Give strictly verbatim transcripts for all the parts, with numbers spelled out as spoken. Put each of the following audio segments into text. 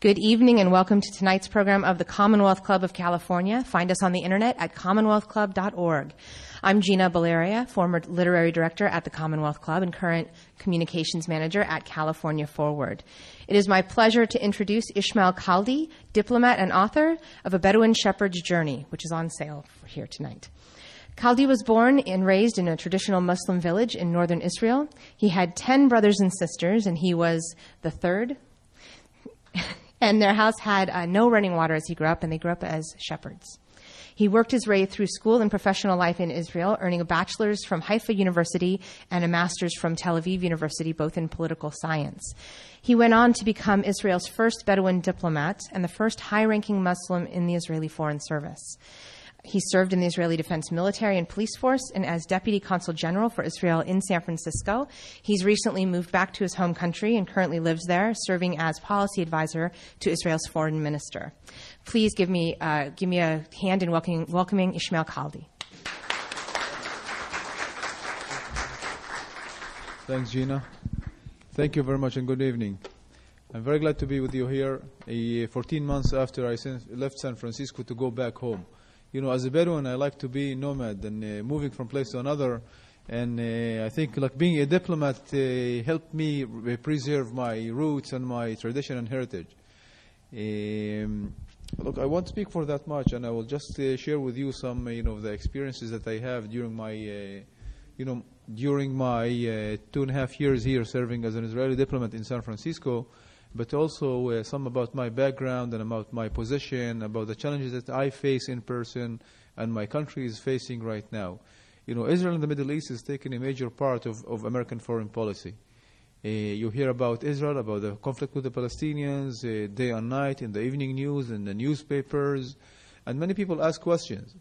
Good evening and welcome to tonight's program of the Commonwealth Club of California. Find us on the internet at commonwealth club dot org. I'm Gina Baleria, former literary director at the Commonwealth Club and current communications manager at California Forward. It is my pleasure to introduce Ismail Khaldi, diplomat and author of A Bedouin Shepherd's Journey, which is on sale for here tonight. Khaldi was born and raised in a traditional Muslim village in northern Israel. He had ten brothers and sisters, and he was the third. And their house had uh, no running water as he grew up, and they grew up as shepherds. He worked his way through school and professional life in Israel, earning a bachelor's from Haifa University and a master's from Tel Aviv University, both in political science. He went on to become Israel's first Bedouin diplomat and the first high-ranking Muslim in the Israeli Foreign Service. He served in the Israeli Defense Military and Police Force and as Deputy Consul General for Israel in San Francisco. He's recently moved back to his home country and currently lives there, serving as policy advisor to Israel's foreign minister. Please give me uh, give me a hand in welcoming, welcoming Ismail Khaldi. Thanks, Gina. Thank you very much and good evening. I'm very glad to be with you here uh, fourteen months after I left San Francisco to go back home. You know, as a Bedouin, I like to be nomad and uh, moving from place to another. And uh, I think like being a diplomat uh, helped me re- preserve my roots and my tradition and heritage. Um, look, I won't speak for that much, and I will just uh, share with you some, uh, you know, the experiences that I have during my, uh, you know, during my uh, two and a half years here serving as an Israeli diplomat in San Francisco. But also uh, some about my background and about my position, about the challenges that I face in person and my country is facing right now. You know, Israel and the Middle East is taking a major part of, of American foreign policy. Uh, you hear about Israel, about the conflict with the Palestinians, uh, day and night, in the evening news, in the newspapers, and many people ask questions.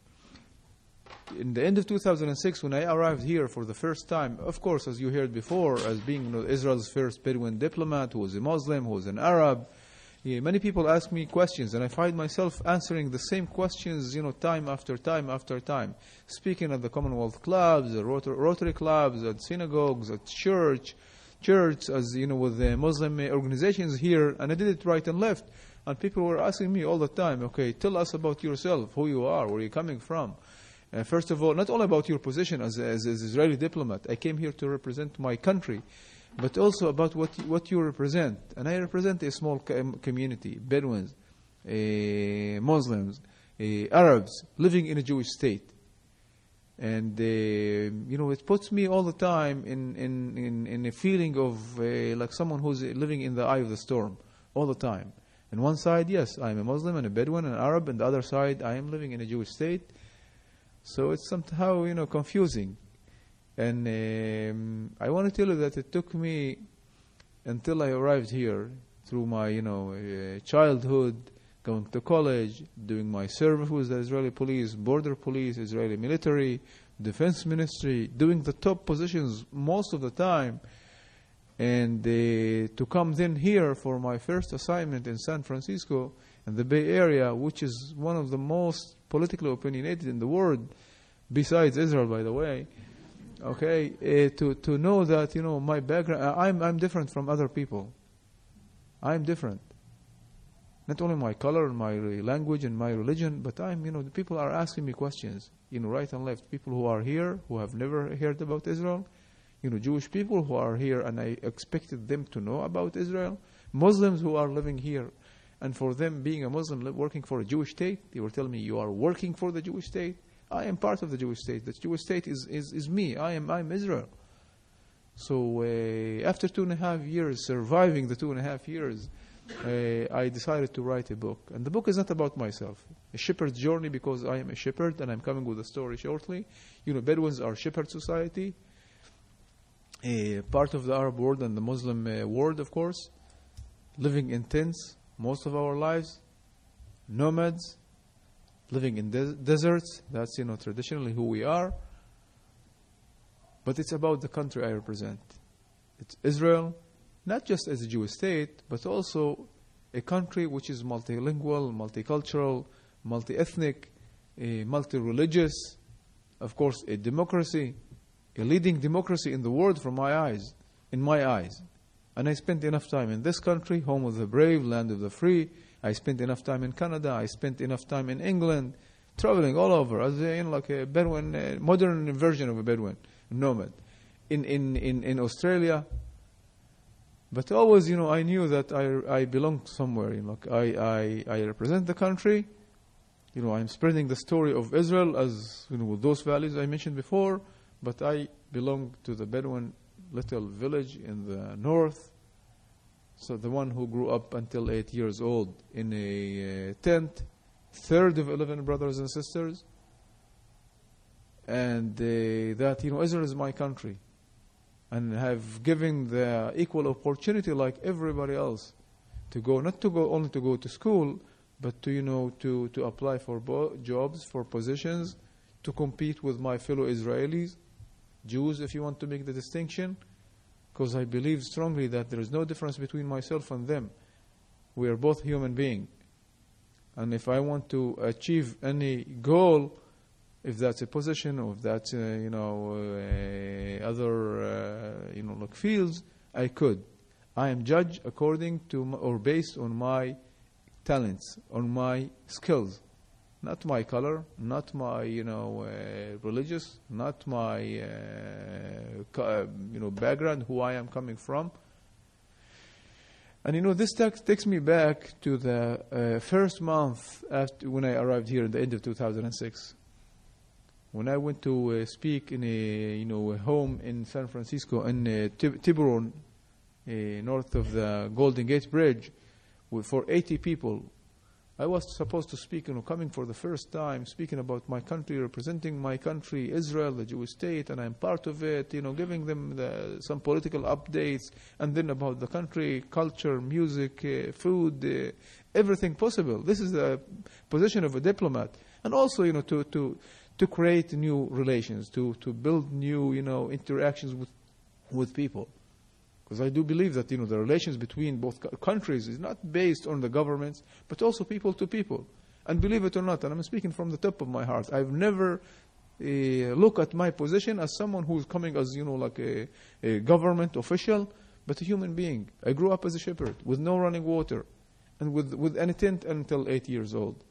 In the end of two thousand six, when I arrived here for the first time, of course, as you heard before, as being, you know, Israel's first Bedouin diplomat, who was a Muslim, who was an Arab, yeah, many people ask me questions, and I find myself answering the same questions, you know, time after time after time. Speaking at the Commonwealth clubs, the Rotary, Rotary clubs, at synagogues, at church, church, as you know, with the Muslim organizations here, and I did it right and left. And people were asking me all the time, okay, tell us about yourself, who you are, where you're coming from. Uh, first of all, not only about your position as as an Israeli diplomat, I came here to represent my country, but also about what what you represent. And I represent a small com- community, Bedouins, uh, Muslims, uh, Arabs, living in a Jewish state. And, uh, you know, it puts me all the time in, in, in, in a feeling of uh, like someone who's living in the eye of the storm all the time. On one side, yes, I'm a Muslim and a Bedouin and an Arab, and the other side, I am living in a Jewish state. So it's somehow, you know, confusing. And um, I want to tell you that it took me until I arrived here through my, you know, uh, childhood, going to college, doing my service with the Israeli police, border police, Israeli military, defense ministry, doing the top positions most of the time. And uh, to come then here for my first assignment in San Francisco in the Bay Area, which is one of the most politically opinionated in the world, besides Israel, by the way. Okay, uh, to to know that, you know, my background, I'm I'm different from other people. I'm different. Not only my color, my language, and my religion, but I'm, you know, the people are asking me questions, you know, right and left. People who are here who have never heard about Israel, you know, Jewish people who are here, and I expected them to know about Israel. Muslims who are living here. And for them, being a Muslim working for a Jewish state, they were telling me, you are working for the Jewish state? I am part of the Jewish state. The Jewish state is, is, is me. I am I'm Israel. So uh, after two and a half years, surviving the two and a half years, uh, I decided to write a book. And the book is not about myself. A shepherd's journey, because I am a shepherd, and I'm coming with a story shortly. You know, Bedouins are shepherd society, uh, part of the Arab world and the Muslim uh, world, of course, living in tents most of our lives, nomads, living in des- deserts. That's, you know, traditionally who we are. But it's about the country I represent. It's Israel, not just as a Jewish state, but also a country which is multilingual, multicultural, multi-ethnic, uh, multi-religious, of course, a democracy, a leading democracy in the world from my eyes, in my eyes. And I spent enough time in this country, home of the brave, land of the free. I spent enough time in Canada. I spent enough time in England, traveling all over as a, you know, like a Bedouin, uh, modern version of a Bedouin, nomad. In, in, in, in Australia. But always, you know, I knew that I, I belonged somewhere. You know, like I, I, I represent the country. You know, I'm spreading the story of Israel as, you know, with those values I mentioned before. But I belong to the Bedouin little village in the north. So the one who grew up until eight years old in a uh, tent, third of eleven brothers and sisters. And uh, that, you know, Israel is my country. And have given the equal opportunity like everybody else to go, not to go only to go to school, but to, you know, to, to apply for bo- jobs, for positions, to compete with my fellow Israelis, Jews, if you want to make the distinction, because I believe strongly that there is no difference between myself and them. We are both human beings. And if I want to achieve any goal, if that's a position or if that's, uh, you know, uh, other, uh, you know, like fields, I could. I am judged according to my, or based on my talents, on my skills. Not my color, not my, you know, uh, religious, not my, uh, co- you know, background, who I am coming from. And, you know, this text takes me back to the uh, first month after when I arrived here at the end of two thousand six. When I went to uh, speak in a, you know, a home in San Francisco, in uh, Tib- Tiburon, uh, north of the Golden Gate Bridge, with, for eighty people, I was supposed to speak, you know, coming for the first time, speaking about my country, representing my country, Israel, the Jewish state, and I'm part of it, you know, giving them the, some political updates, and then about the country, culture, music, uh, food, uh, everything possible. This is the position of a diplomat. And also, you know, to... to to create new relations, to, to build new, you know, interactions with with people. Because I do believe that, you know, the relations between both countries is not based on the governments, but also people to people. And believe it or not, and I'm speaking from the top of my heart, I've never uh, looked at my position as someone who's coming as, you know, like a, a government official, but a human being. I grew up as a shepherd with no running water and with, with any tent until eight years old.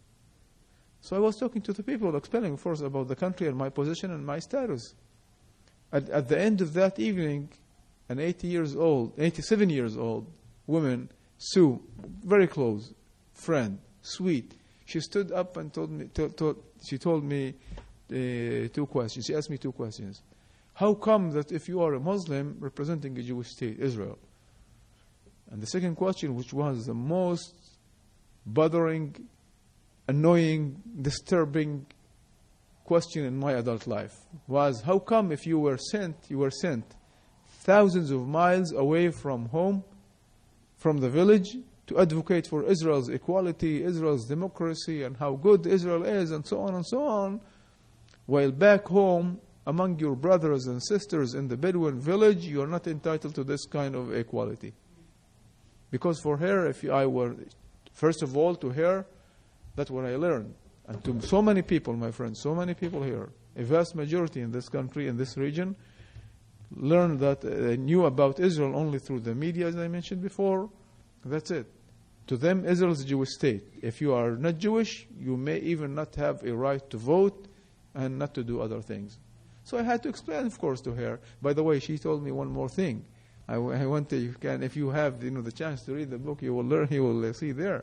So I was talking to the people, explaining, of course, about the country and my position and my status. At, at the end of that evening, an eighty years old, eighty-seven years old woman, Sue, very close, friend, sweet. She stood up and told me. To, to, she told me uh, two questions. She asked me two questions. How come that if you are a Muslim representing a Jewish state, Israel? And the second question, which was the most bothering, annoying, disturbing question in my adult life, was how come if you were sent, you were sent thousands of miles away from home, from the village, to advocate for Israel's equality, Israel's democracy, and how good Israel is, and so on and so on, while back home, among your brothers and sisters in the Bedouin village, you are not entitled to this kind of equality. Because for her, if I were, first of all, to her, that's what I learned. And to so many people, my friends, so many people here, a vast majority in this country, in this region, learned that, uh, knew about Israel only through the media, as I mentioned before. That's it. To them, Israel is a Jewish state. If you are not Jewish, you may even not have a right to vote and not to do other things. So I had to explain, of course, to her. By the way, she told me one more thing. I, I want to, you can, if you have, you know, the chance to read the book, you will learn, you will uh, see there.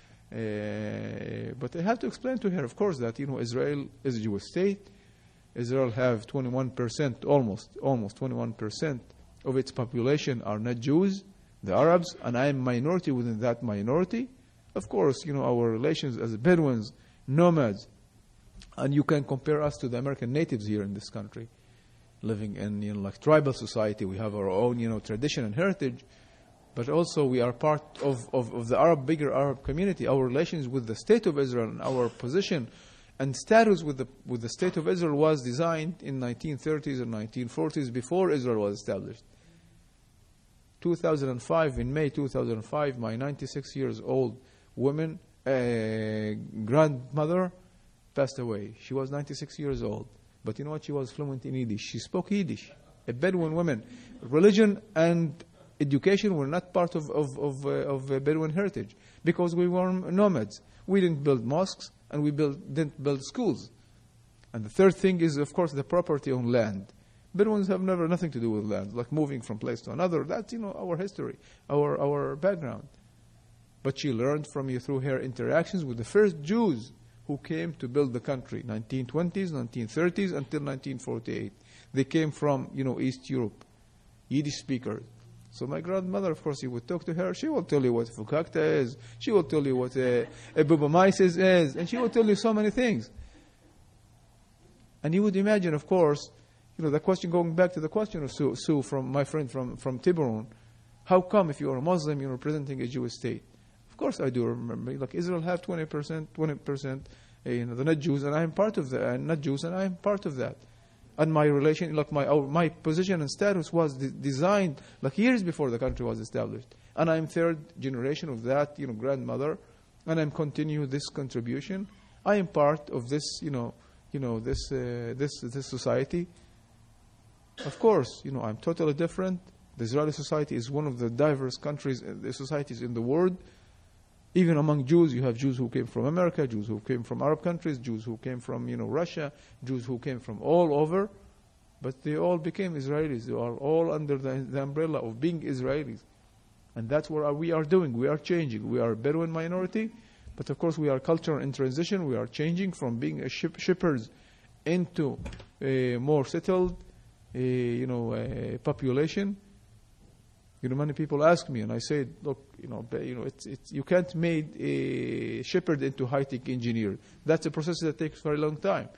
Uh, but I have to explain to her, of course, that, you know, Israel is a Jewish state. Israel have twenty-one percent, almost, almost twenty-one percent of its population are not Jews, the Arabs, and I am minority within that minority. Of course, you know, our relations as Bedouins, nomads, and you can compare us to the American natives here in this country, living in, you know, like tribal society. We have our own, you know, tradition and heritage. But also we are part of, of, of the Arab, bigger Arab community. Our relations with the State of Israel and our position and status with the with the State of Israel was designed in nineteen thirties and nineteen forties, before Israel was established. two thousand five, in May two thousand five, my ninety-six years old woman, uh, grandmother, passed away. She was ninety-six years old. But you know what? She was fluent in Yiddish. She spoke Yiddish. A Bedouin woman. Religion and education were not part of, of, of, uh, of uh, Bedouin heritage because we were nomads. We didn't build mosques and we build, didn't build schools. And the third thing is, of course, the property on land. Bedouins have never nothing to do with land, like moving from place to another. That's, you know, our history, our, our background. But she learned from you through her interactions with the first Jews who came to build the country, nineteen twenties, nineteen thirties, until nineteen forty-eight. They came from, you know, East Europe, Yiddish speakers. So my grandmother, of course, you would talk to her. She will tell you what Fukakta is. She will tell you what uh, Bubamaisis is. And she will tell you so many things. And you would imagine, of course, you know, the question, going back to the question of Sue, Sue from my friend from, from Tiburon, how come if you are a Muslim, you're representing a Jewish state? Of course I do remember. Like Israel have twenty percent, twenty percent, uh, you know, the not Jews, and I am part of that, and not Jews, and I am part of that. And my relation, like my our, my position and status was de- designed like years before the country was established. And I'm third generation of that, you know, grandmother, and I'm continue this contribution. I am part of this, you know, you know, this uh, this this society. Of course, you know, I'm totally different. The Israeli society is one of the diverse countries, uh, societies in the world. Even among Jews, you have Jews who came from America, Jews who came from Arab countries, Jews who came from, you know, Russia, Jews who came from all over. But they all became Israelis. They are all under the, the umbrella of being Israelis. And that's what we are doing. We are changing. We are a Bedouin minority, but of course we are cultural in transition. We are changing from being a ship, shepherds into a more settled, uh, you know, uh, population. You know, many people ask me, and I say, look, you know, you know, it's, it's, you can't make a shepherd into high-tech engineer. That's a process that takes a very long time.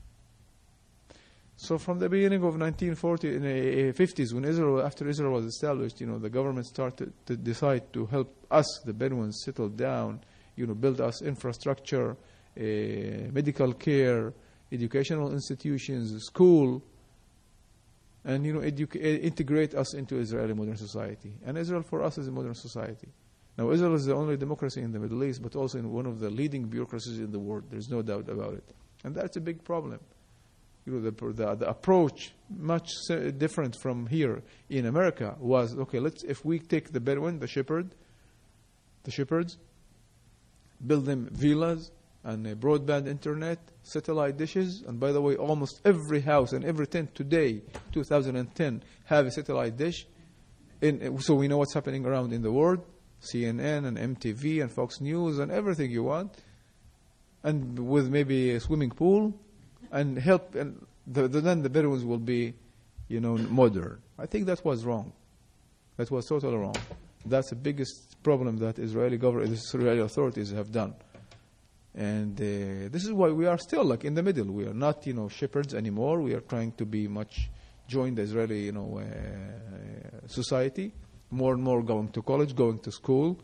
So from the beginning of nineteen forty, in the fifties, when Israel, after Israel was established, you know, the government started to decide to help us, the Bedouins, settle down, you know, build us infrastructure, uh, medical care, educational institutions, school, and, you know, educa- integrate us into Israeli modern society. And Israel for us is a modern society. Now, Israel is the only democracy in the Middle East, but also in one of the leading bureaucracies in the world. There's no doubt about it. And that's a big problem. You know, the, the, the approach, much different from here in America, was, okay, let's, if we take the Bedouin, the shepherd, the shepherds, build them villas, and a broadband internet, satellite dishes, and by the way, almost every house and every tent today, two thousand ten, have a satellite dish. In, so we know what's happening around in the world, C N N and M T V and Fox News and everything you want, and with maybe a swimming pool, and help, and the, the, then the Bedouins will be, you know, modern. I think that was wrong. That was totally wrong. That's the biggest problem that Israeli government, Israeli authorities have done. And uh, this is why we are still like in the middle. We are not, you know, shepherds anymore. We are trying to be much join the Israeli, you know, uh, society. More and more going to college, going to school.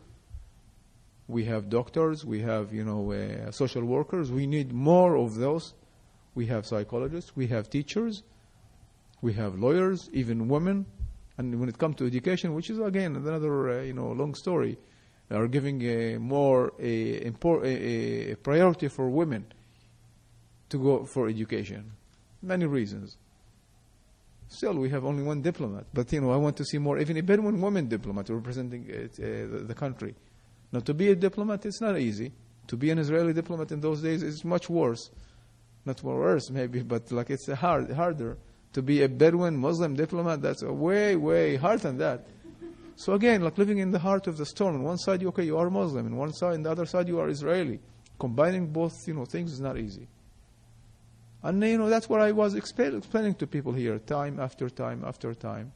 We have doctors. We have, you know, uh, social workers. We need more of those. We have psychologists. We have teachers. We have lawyers, even women. And when it comes to education, which is again another, uh, you know, long story. Are giving a more a, import, a, a priority for women to go for education. Many reasons. Still, we have only one diplomat, but you know, I want to see more, even a Bedouin woman diplomat representing uh, the, the country. Now, to be a diplomat, it's not easy. To be an Israeli diplomat in those days is much worse. Not more worse, maybe, but like it's a hard, harder. To be a Bedouin Muslim diplomat, that's a way, way harder than that. So again, like living in the heart of the storm. On one side, you, okay, you are Muslim. On one side, on the other side, you are Israeli. Combining both, you know, things is not easy. And you know, that's what I was explain, explaining to people here, time after time after time.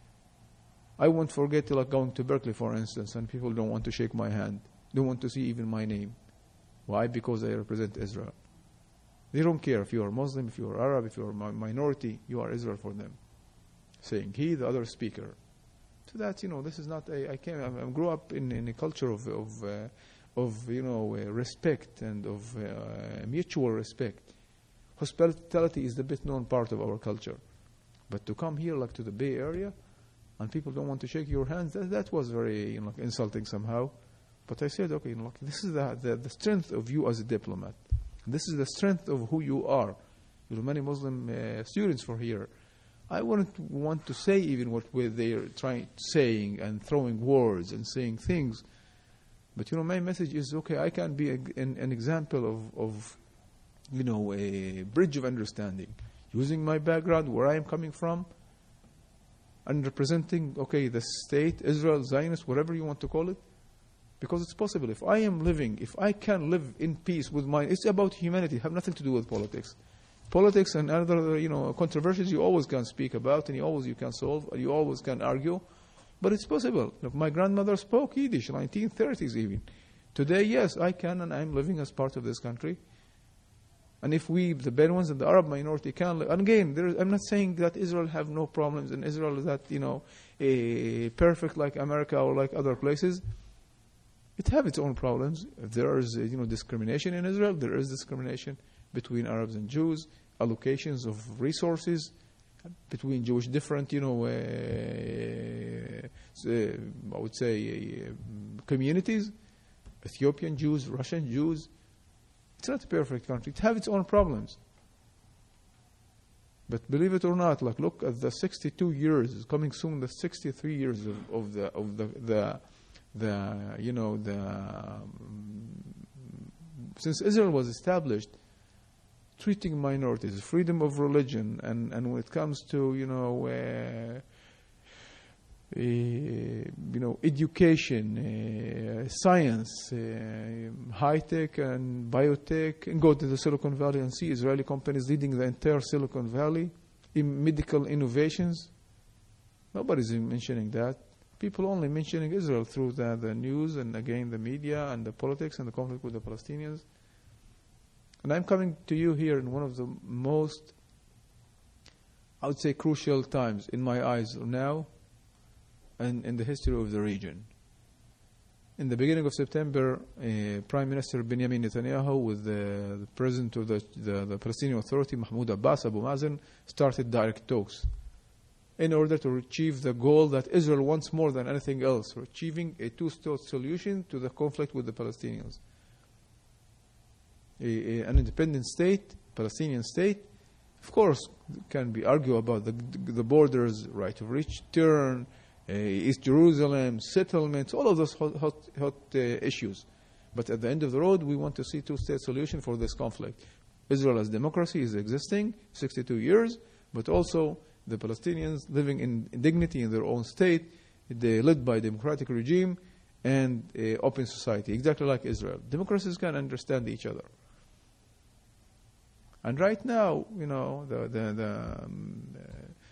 I won't forget like going to Berkeley, for instance, and people don't want to shake my hand. Don't want to see even my name. Why? Because I represent Israel. They don't care if you are Muslim, if you are Arab, if you are a minority. You are Israel for them. Saying he, the other speaker. So that, you know, this is not a, I came, I grew up in, in a culture of, of, uh, of you know, uh, respect and of uh, mutual respect. Hospitality is the best known part of our culture. But to come here, like to the Bay Area, and people don't want to shake your hands, that, that was very, you know, like insulting somehow. But I said, okay, you know, like, this is the, the, the strength of you as a diplomat. This is the strength of who you are. You know, many Muslim uh, students for here I wouldn't want to say even what they're trying saying and throwing words and saying things. But you know, my message is okay. I can be a, an, an example of, of, you know, a bridge of understanding, using my background, where I am coming from, and representing okay the state, Israel, Zionist, whatever you want to call it, because it's possible. If I am living, if I can live in peace with my, it's about humanity. Have nothing to do with politics. Politics and other, you know, controversies you always can speak about, and you always you can solve, you always can argue, but it's possible. Look, my grandmother spoke Yiddish, nineteen thirties even. Today, yes, I can, and I'm living as part of this country. And if we, the Bedouins and the Arab minority, can live, and again, there is, I'm not saying that Israel have no problems, and Israel is that, you know, a perfect like America or like other places. It have its own problems. If there is, you know, discrimination in Israel, there is discrimination between Arabs and Jews, allocations of resources between Jewish different, you know, uh, uh, I would say uh, communities, Ethiopian Jews, Russian Jews. It's not a perfect country. It has its own problems. But believe it or not, like look at the sixty-two years, coming soon the sixty-three years of, of the of the the the you know the um, since Israel was established. Treating minorities, freedom of religion, and, and when it comes to you know uh, uh, you know education, uh, science, uh, high tech and biotech, and go to the Silicon Valley and see Israeli companies leading the entire Silicon Valley in medical innovations. Nobody's mentioning that. People only mentioning Israel through the, the news and again the media and the politics and the conflict with the Palestinians. And I'm coming to you here in one of the most, I would say, crucial times in my eyes now and in the history of the region. In the beginning of September, uh, Prime Minister Benjamin Netanyahu with the, the President of the, the, the Palestinian Authority, Mahmoud Abbas, Abu Mazen, started direct talks in order to achieve the goal that Israel wants more than anything else, for achieving a two-state solution to the conflict with the Palestinians. A, a, an independent state, Palestinian state, of course, can be argued about the, the borders, right of return, uh, East Jerusalem, settlements, all of those hot, hot, hot uh, issues. But at the end of the road, we want to see two-state solution for this conflict. Israel as democracy is existing, sixty-two years, but also the Palestinians living in dignity in their own state, they led by a democratic regime and uh, open society, exactly like Israel. Democracies can understand each other. And right now, you know, the, the, the um, uh,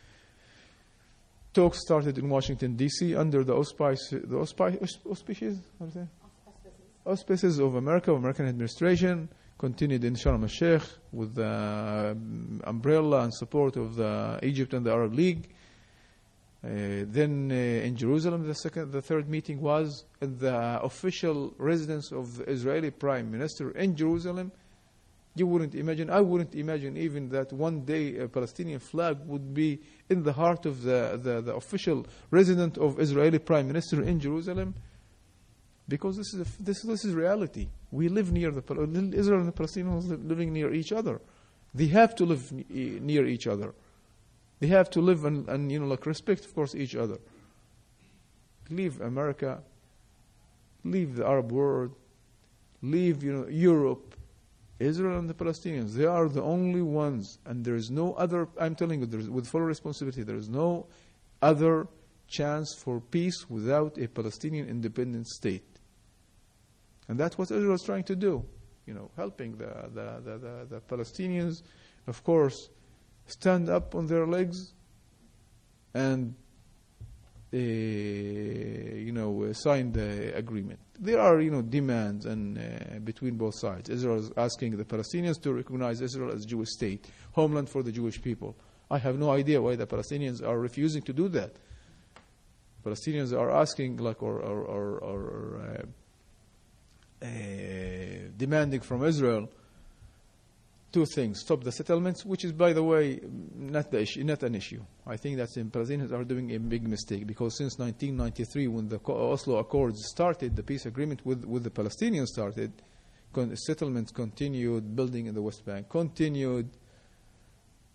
talks started in Washington, D C under the auspice, the auspice, auspices, how do you say? Auspices of America, of American administration, continued in Sharm el-Sheikh with the uh, umbrella and support of the Egypt and the Arab League. Uh, then uh, in Jerusalem, the second, the third meeting was at the official residence of the Israeli Prime Minister in Jerusalem. You wouldn't imagine, I wouldn't imagine even that one day a Palestinian flag would be in the heart of the, the, the official resident of Israeli Prime Minister in Jerusalem, because this is a, this, this is reality. We live near the Israel and the Palestinians live, living near each other. They have to live n- near each other. They have to live and, and you know like respect, of course, each other. Leave America, leave the Arab world, leave you know Europe. Israel and the Palestinians, they are the only ones, and there is no other, I'm telling you, there is, with full responsibility, there is no other chance for peace without a Palestinian independent state. And that's what Israel is trying to do, you know, helping the, the, the, the, the Palestinians, of course, stand up on their legs and, uh, you know, uh, sign the agreement. There are, you know, demands and uh, between both sides. Israel is asking the Palestinians to recognize Israel as a Jewish state, homeland for the Jewish people. I have no idea why the Palestinians are refusing to do that. Palestinians are asking, like, or, or, or, or uh, uh, demanding from Israel two things: stop the settlements, which is, by the way, not the issue, not an issue. I think that the Palestinians are doing a big mistake, because since nineteen ninety-three, when the Oslo Accords started, the peace agreement with, with the Palestinians started, con- settlements continued, building in the West Bank continued.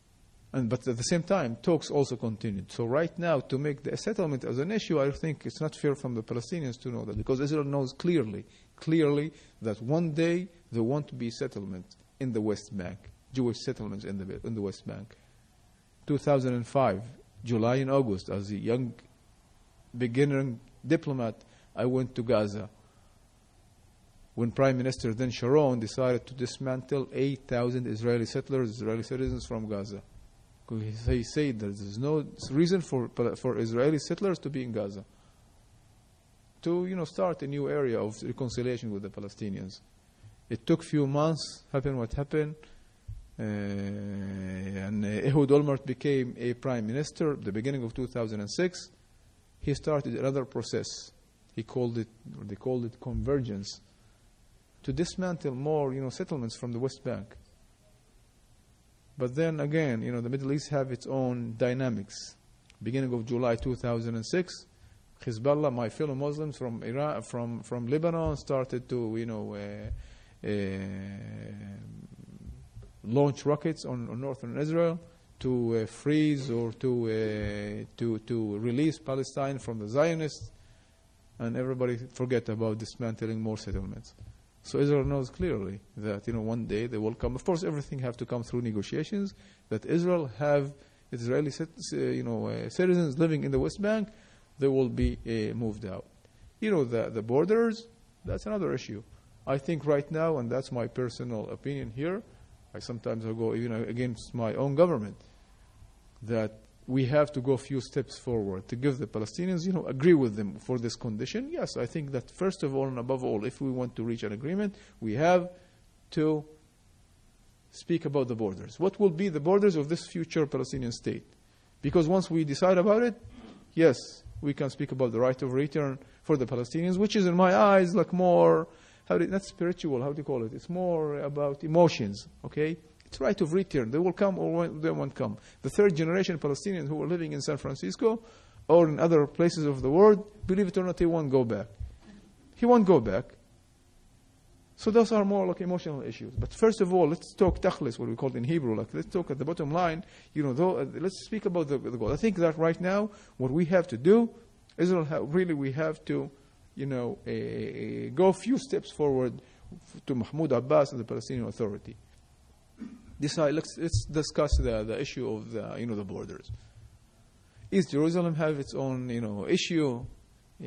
And, but at the same time, talks also continued. So right now, to make the settlement as an issue, I think it's not fair from the Palestinians to know that, because Israel knows clearly, clearly that one day there won't be settlement in the West Bank, Jewish settlements in the in the West Bank. two thousand five, July and August, as a young beginner diplomat, I went to Gaza. When Prime Minister then Sharon decided to dismantle eight thousand Israeli settlers, Israeli citizens from Gaza. He said that there's no reason for for Israeli settlers to be in Gaza, to you know start a new area of reconciliation with the Palestinians. It took few months, happened what happened, uh, and uh, Ehud Olmert became a prime minister at the beginning of two thousand six. He started another process. He called it, or they called it convergence, to dismantle more you know settlements from the West Bank. But then again, you know, the Middle East have its own dynamics. Beginning of July two thousand six, Hezbollah, my fellow Muslims from Iran, from from Lebanon, started to, you know, uh, uh, launch rockets on, on northern Israel to uh, freeze or to uh, to to release Palestine from the Zionists, and everybody forget about dismantling more settlements. So Israel knows clearly that you know one day they will come. Of course, everything have to come through negotiations. That Israel have Israeli uh, you know uh, citizens living in the West Bank, they will be uh, moved out. You know the the borders. That's another issue. I think right now, and that's my personal opinion here. I sometimes I go even against my own government, that we have to go a few steps forward to give the Palestinians, you know, agree with them for this condition. Yes, I think that first of all and above all, if we want to reach an agreement, we have to speak about the borders. What will be the borders of this future Palestinian state? Because once we decide about it, yes, we can speak about the right of return for the Palestinians, which is in my eyes like more, how do, not spiritual, how do you call it? It's more about emotions, okay? It's right of return. They will come or they won't come. The third generation Palestinians who are living in San Francisco or in other places of the world, believe it or not, he won't go back. He won't go back. So those are more like emotional issues. But first of all, let's talk takhlis, what we call it in Hebrew. Like let's talk at the bottom line. You know, though, uh, let's speak about the, the goal. I think that right now, what we have to do, Israel ha- really we have to, you know, uh, go a few steps forward to Mahmoud Abbas and the Palestinian Authority. Decide, let's, let's discuss the, the issue of the, you know, the borders. East Jerusalem have its own, you know, issue, uh,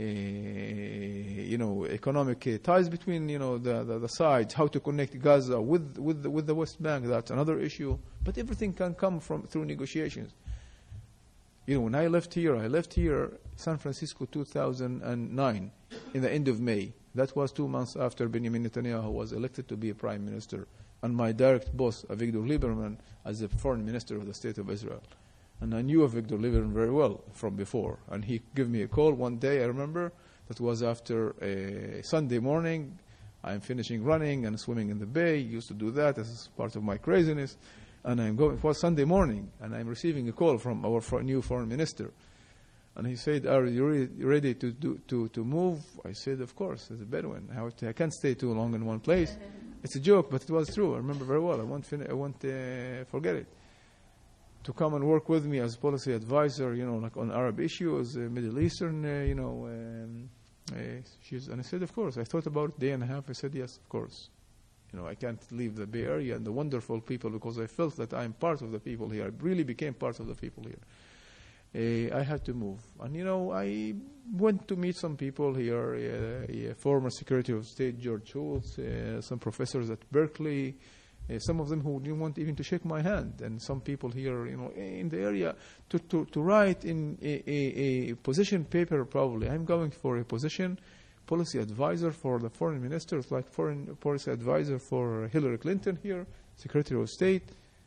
you know, economic uh, ties between, you know, the, the, the sides, how to connect Gaza with, with, the, with the West Bank, that's another issue. But everything can come from through negotiations. You know, when I left here, I left here San Francisco two thousand nine, in the end of May. That was two months after Benjamin Netanyahu was elected to be a prime minister. And my direct boss, Avigdor Lieberman, as the foreign minister of the State of Israel. And I knew Avigdor Lieberman very well from before. And he gave me a call one day, I remember, that was after a Sunday morning. I'm finishing running and swimming in the bay. Used to do that as part of my craziness. And I'm going, it was Sunday morning, and I'm receiving a call from our for, new foreign minister. And he said, are you re- ready to, do, to, to move? I said, of course, as a Bedouin. I, I can't stay too long in one place. It's a joke, but it was true. I remember very well. I won't, fin- I won't uh, forget it. To come and work with me as policy advisor, you know, like on Arab issues, uh, Middle Eastern, uh, you know, um, uh, she's, and I said, of course. I thought about it a day and a half. I said, yes, of course. You know, I can't leave the Bay Area and the wonderful people because I felt that I'm part of the people here. I really became part of the people here. Uh, I had to move. And, you know, I went to meet some people here, uh, uh, former Secretary of State George Shultz, uh, some professors at Berkeley, uh, some of them who didn't want even to shake my hand, and some people here, you know, in the area, to, to, to write in a, a, a position paper probably. I'm going for a position, policy advisor for the foreign ministers, like foreign policy advisor for Hillary Clinton here, Secretary of State,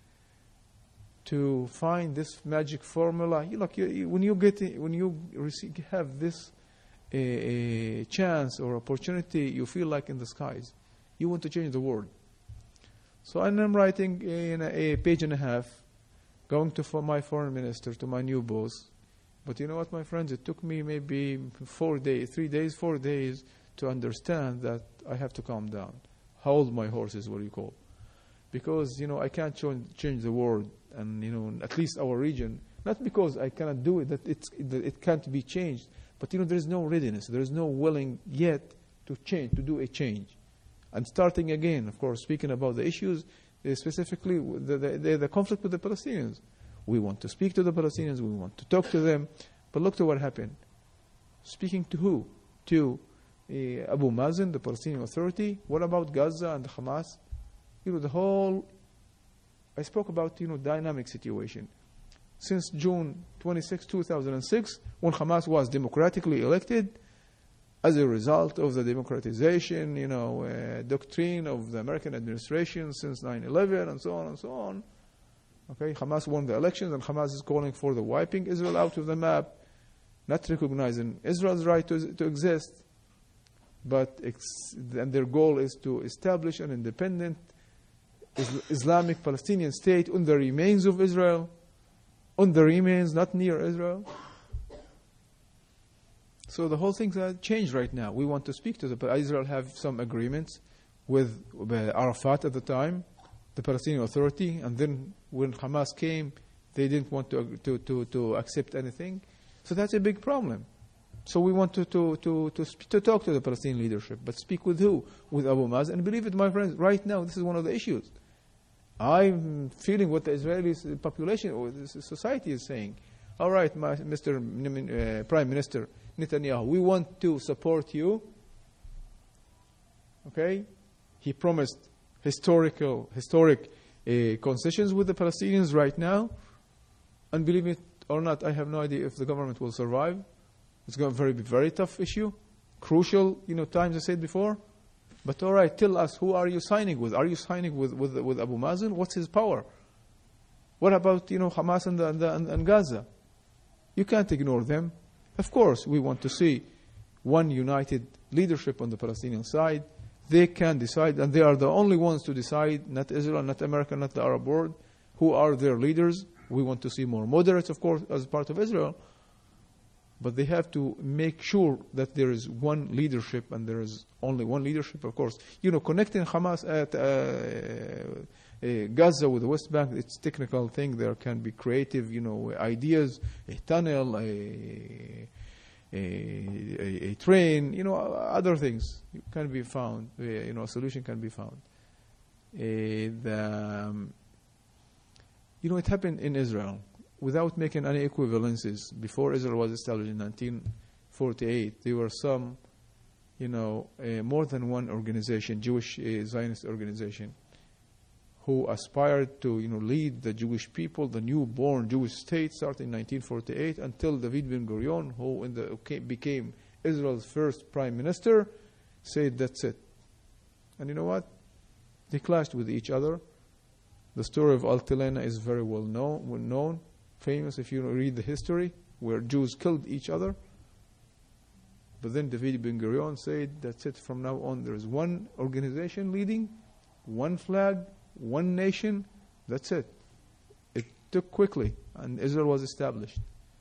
to find this magic formula. You, like you, you, when you get when you receive, have this a, a chance or opportunity, you feel like in the skies. You want to change the world. So I'm writing in a, a page and a half, going to for my foreign minister, to my new boss. But you know what, my friends? It took me maybe four days, three days, four days to understand that I have to calm down. Hold my horses, what do you call? because, you know, I can't change the world and, you know, at least our region. Not because I cannot do it, that it's, that it can't be changed. But, you know, there is no readiness. There is no willing yet to change, to do a change. And starting again, of course, speaking about the issues, uh, specifically the, the, the conflict with the Palestinians. We want to speak to the Palestinians. We want to talk to them. But look to what happened. Speaking to who? To uh, Abu Mazen, the Palestinian Authority. What about Gaza and Hamas? You know, the whole, I spoke about, you know, dynamic situation. Since June twenty-sixth, two thousand six, when Hamas was democratically elected, as a result of the democratization, you know, uh, doctrine of the American administration since nine eleven and so on and so on, okay, Hamas won the elections, and Hamas is calling for the wiping Israel out of the map, not recognizing Israel's right to, to exist, but ex- and their goal is to establish an independent Is- Islamic Palestinian state on the remains of Israel, on the remains, not near Israel. So the whole thing's changed right now. We want to speak to the Israel, have some agreements with uh, Arafat at the time, the Palestinian Authority, and then when Hamas came, they didn't want to to to, to accept anything. So that's a big problem. So we want to to to to, sp- to talk to the Palestinian leadership, but speak with who? With Abu Mazen. And believe it, my friends, right now this is one of the issues. I'm feeling what the Israeli population or the society is saying. All right, my, Mister Uh, Prime Minister Netanyahu, we want to support you. Okay? He promised historical, historic uh, concessions with the Palestinians right now. And believe it or not, I have no idea if the government will survive. It's going to be a very, very tough issue. Crucial, you know, times I said before. But all right, tell us, who are you signing with? Are you signing with, with, with Abu Mazen? What's his power? What about, you know, Hamas and, the, and, the, and, and Gaza? You can't ignore them. Of course, we want to see one united leadership on the Palestinian side. They can decide, and they are the only ones to decide, not Israel, not America, not the Arab world, who are their leaders. We want to see more moderates, of course, as part of Israel. But they have to make sure that there is one leadership, and there is only one leadership, of course. You know, connecting Hamas at uh, uh, Gaza with the West Bank, it's a technical thing. There can be creative, you know, ideas, a tunnel, a, a, a, a train, you know, other things can be found. Uh, you know, a solution can be found. Uh, the, um, you know, it happened in Israel. Without making any equivalences, before Israel was established in nineteen forty-eight, there were some, you know, uh, more than one organization, Jewish uh, Zionist organization, who aspired to, you know, lead the Jewish people, the newborn Jewish state, starting in nineteen forty-eight, until David Ben-Gurion, who in the, okay, became Israel's first prime minister, said that's it. And you know what? They clashed with each other. The story of Altalena is very well known, well known. Famous if you read the history, where Jews killed each other. But then David Ben-Gurion said, that's it, from now on there is one organization leading, one flag, one nation, that's it. It took quickly, and Israel was established.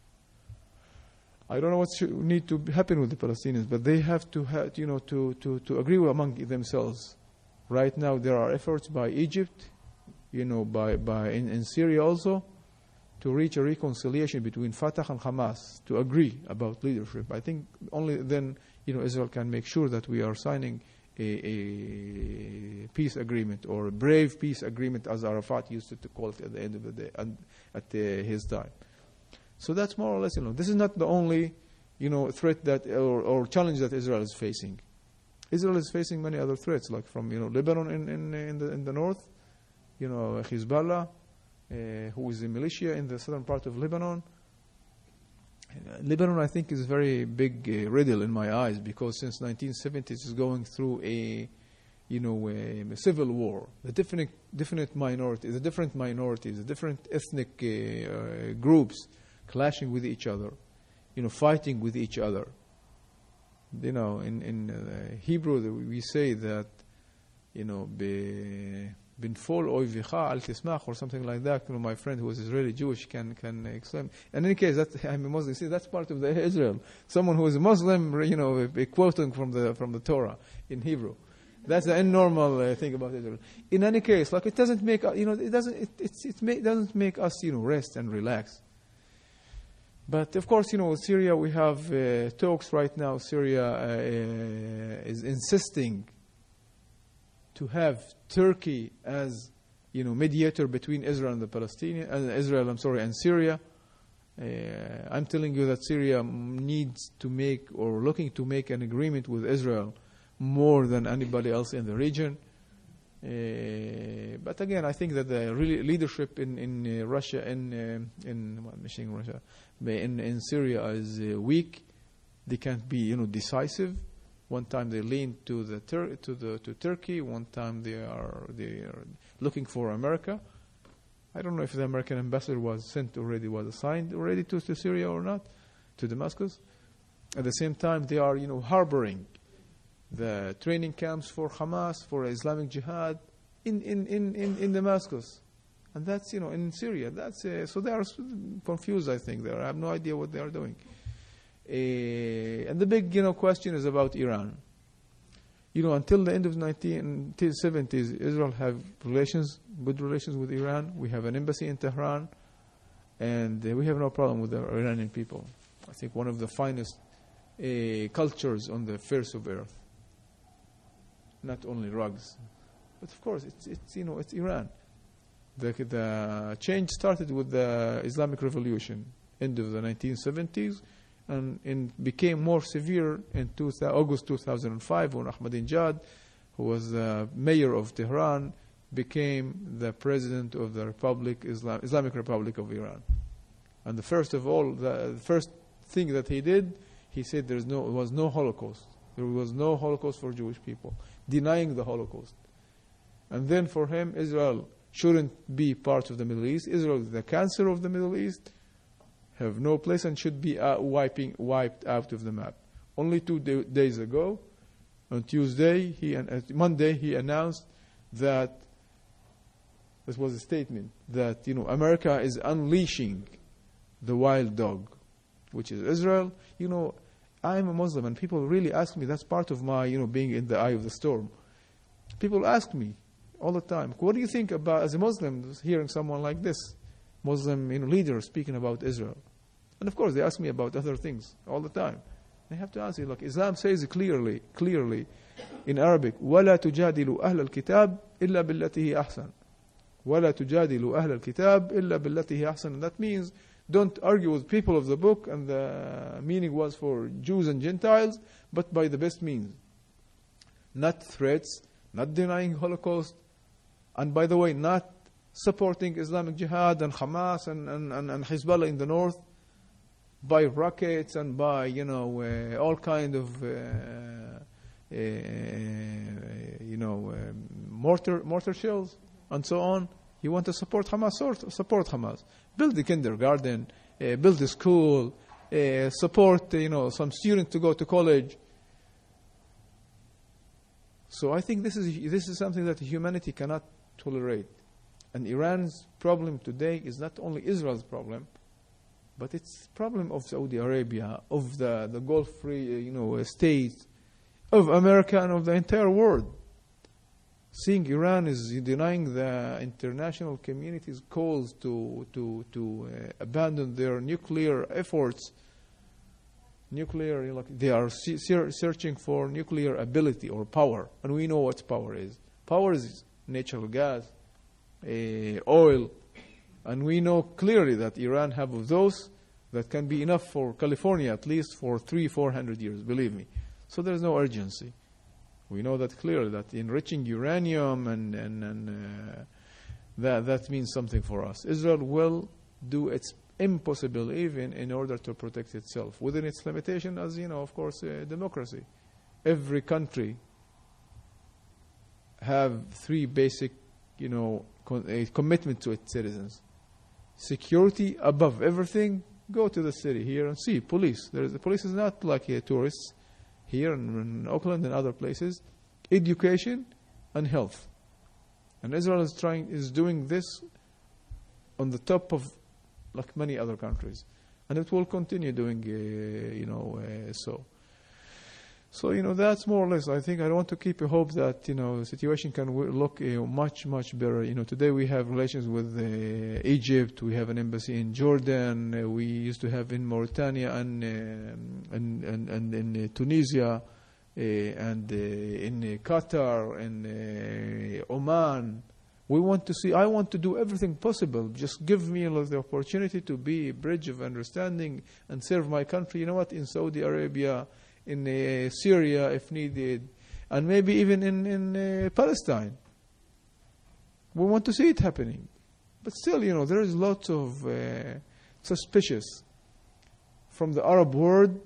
I don't know what should need to happen with the Palestinians, but they have to, ha- you know, to, to, to agree among themselves. Right now there are efforts by Egypt, you know, by, by in, in Syria also, to reach a reconciliation between Fatah and Hamas, to agree about leadership. I think only then, you know, Israel can make sure that we are signing a, a peace agreement, or a brave peace agreement, as Arafat used to, to call it at the end of the day, and at the, his time. So that's more or less, you know, this is not the only, you know, threat that or, or challenge that Israel is facing. Israel is facing many other threats, like from, you know, Lebanon in in, in the in the north, you know, Hezbollah. Uh, who is a militia in the southern part of Lebanon. Uh, Lebanon, I think, is a very big uh, riddle in my eyes, because since nineteen seventies is going through a, you know, a, a civil war. The different, different minorities, the different minorities, the different ethnic uh, uh, groups clashing with each other, you know, fighting with each other. You know, in in uh, Hebrew we say that, you know, be Binfol oivicha al tismach, or something like that. You know, my friend who is Israeli Jewish can can explain. In any case, that I'm a Muslim. See, that's part of the Israel. Someone who is a Muslim, you know, quoting from the from the Torah in Hebrew. That's the normal uh, thing about Israel. In any case, like it doesn't make, uh, you know, it doesn't, it, it's, it ma- doesn't make us, you know, rest and relax. But of course, you know, Syria, we have uh, talks right now. Syria uh, uh, is insisting to have Turkey as, you know, mediator between Israel and the Palestinian, uh, Israel, I'm sorry, and Syria. Uh, I'm telling you that Syria needs to make or looking to make an agreement with Israel more than anybody else in the region. Uh, but again, I think that the really leadership in in uh, Russia in uh, in well, I'm Russia in in Syria is uh, weak. They can't be, you know, decisive. One time they lean to the Tur- to the to Turkey. One time they are they are looking for America. I don't know if the American ambassador was sent already, was assigned already to, to Syria or not, to Damascus. At the same time, they are, you know, harboring the training camps for Hamas, for Islamic Jihad in, in, in, in, in Damascus. And that's, you know, in Syria. That's uh, so they are confused, I think. They are, I have no idea what they are doing. Uh, and the big, you know, question is about Iran. You know, until the end of the nineteen seventies, Israel have relations, good relations with Iran. We have an embassy in Tehran, and uh, we have no problem with the Iranian people. I think one of the finest uh, cultures on the face of earth. Not only rugs, but of course, it's, it's you know, it's Iran. The, the change started with the Islamic Revolution, end of the nineteen seventies. And it became more severe in two, August two thousand five when Ahmadinejad, who was the mayor of Tehran, became the president of the Republic, Islam, Islamic Republic of Iran. And the first of all, the first thing that he did, he said there no, was no Holocaust. There was no Holocaust for Jewish people, denying the Holocaust. And then for him, Israel shouldn't be part of the Middle East. Israel is the cancer of the Middle East, have no place and should be uh, wiping, wiped out of the map. Only two d- days ago, on Tuesday, he uh, Monday, he announced that, this was a statement, that, you know, America is unleashing the wild dog, which is Israel. You know, I'm a Muslim, and people really ask me, that's part of my, you know, being in the eye of the storm. People ask me all the time, what do you think about, as a Muslim, hearing someone like this, Muslim, you know, leader speaking about Israel? And of course, they ask me about other things all the time. I have to answer, look, Islam says clearly, clearly in Arabic, وَلَا تُجَادِلُوا أَهْلَ الْكِتَابِ إِلَّا بِالَّتِي هِيَ أَحْسَنُ وَلَا تُجَادِلُوا أَهْلَ الْكِتَابِ إِلَّا بِالَّتِي هِيَ أَحْسَنُ. That means, don't argue with people of the book, and the meaning was for Jews and Gentiles, but by the best means. Not threats, not denying Holocaust, and by the way, not supporting Islamic Jihad and Hamas and, and, and, and Hezbollah in the north by rockets and by, you know, uh, all kind of, uh, uh, you know, uh, mortar mortar shells and so on. You want to support Hamas? Support Hamas. Build the kindergarten, uh, build the school, uh, support, uh, you know, some students to go to college. So I think this is this is something that humanity cannot tolerate. And Iran's problem today is not only Israel's problem, but it's problem of Saudi Arabia, of the, the Gulf free, you know, states, of America and of the entire world. Seeing Iran is denying the international community's calls to to to uh, abandon their nuclear efforts. Nuclear, like they are ser- searching for nuclear ability or power, and we know what power is. Power is natural gas, uh, oil, and we know clearly that Iran have of those that can be enough for California at least for three, four hundred years. Believe me. So there's no urgency. We know that clearly, that enriching uranium and and, and uh, that that means something for us. Israel will do its impossible even in order to protect itself within its limitation, as you know, of course, uh, democracy. Every country have three basic, you know, con- a commitment to its citizens. Security above everything. Go to the city here and see police. There is the police is not like uh, tourists here in, in Oakland and other places. Education and health. And Israel is trying is doing this on the top of like many other countries, and it will continue doing, uh, you know, uh, so. So, you know, that's more or less, I think I want to keep a hope that, you know, the situation can w- look uh, much, much better. You know, today we have relations with uh, Egypt, we have an embassy in Jordan, uh, we used to have in Mauritania and, uh, and, and, and in uh, Tunisia, uh, and uh, in uh, Qatar, and uh, Oman. We want to see, I want to do everything possible. Just give me, you know, the opportunity to be a bridge of understanding and serve my country. You know what, in Saudi Arabia, in uh, Syria if needed, and maybe even in, in uh, Palestine. We want to see it happening. But still, you know, there is lots of uh, suspicious from the Arab world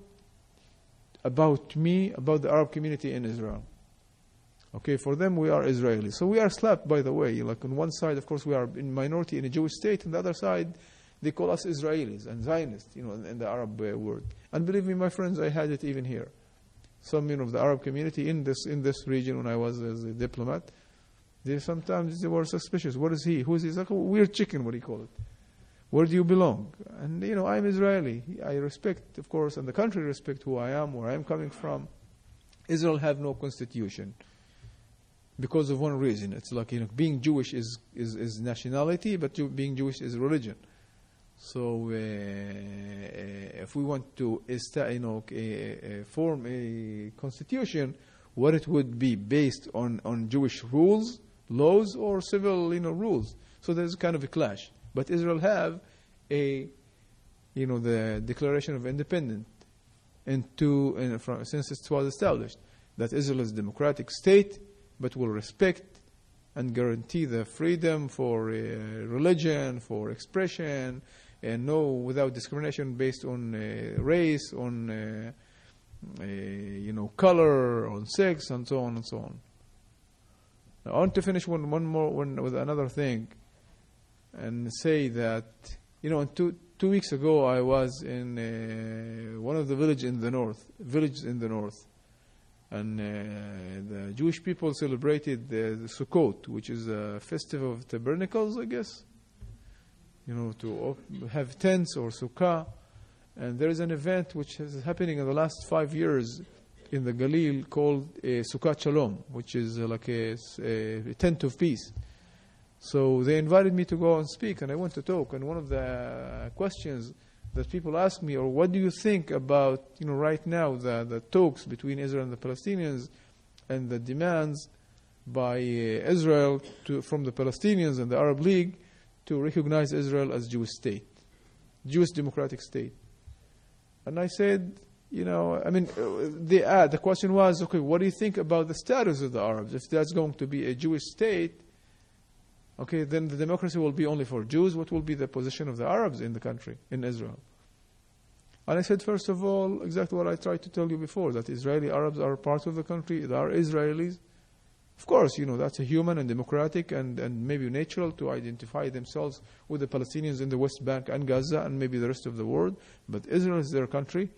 about me, about the Arab community in Israel. Okay, for them we are Israelis. So we are slapped, by the way. Like on one side, of course, we are in minority in a Jewish state, and the other side, they call us Israelis and Zionists, you know, in, in the Arab uh, world. And believe me, my friends, I had it even here. Some, you know, of the Arab community in this in this region when I was as a diplomat, they sometimes they were suspicious. What is he? Who is he? It's like a weird chicken, what do you call it? Where do you belong? And, you know, I'm Israeli. I respect, of course, and the country respect who I am, where I'm coming from. Israel have no constitution because of one reason. It's like, you know, being Jewish is, is, is nationality, but Jew, being Jewish is religion. So uh, if we want to you know, uh, uh, form a constitution, what it would be based on, on Jewish rules, laws, or civil, you know, rules. So there's kind of a clash. But Israel have a, you know, the Declaration of Independence, and to and from, since it was established that Israel is a democratic state, but will respect and guarantee the freedom for uh, religion, for expression, and no without discrimination based on uh, race, on uh, uh, you know, color, on sex, and so on and so on. Now, I want to finish one one more one with another thing, and say that, you know, two two weeks ago I was in uh, one of the village in the north, villages in the north, and uh, the Jewish people celebrated the, the Sukkot, which is a festival of tabernacles, I guess. You know, to op- have tents or sukkah. And there is an event which is happening in the last five years in the Galil called uh, Sukkot Shalom, which is uh, like a, a tent of peace. So they invited me to go and speak, and I went to talk. And one of the questions that people ask me, or what do you think about, you know, right now the, the talks between Israel and the Palestinians, and the demands by uh, Israel to, from the Palestinians and the Arab League to recognize Israel as Jewish state, Jewish democratic state. And I said, you know, I mean, the uh, the question was, okay, what do you think about the status of the Arabs? If that's going to be a Jewish state, okay, then the democracy will be only for Jews. What will be the position of the Arabs in the country, in Israel? And I said, first of all, exactly what I tried to tell you before, that Israeli Arabs are part of the country, they are Israelis. Of course, you know, that's a human and democratic and, and maybe natural to identify themselves with the Palestinians in the West Bank and Gaza and maybe the rest of the world. But Israel is their country.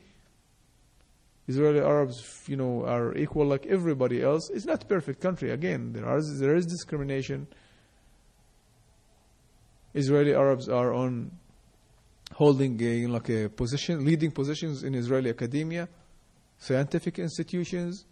Israeli Arabs, you know, are equal like everybody else. It's not a perfect country. Again, there are there is discrimination. Israeli Arabs are on holding a, you know, like a position, leading positions in Israeli academia, scientific institutions,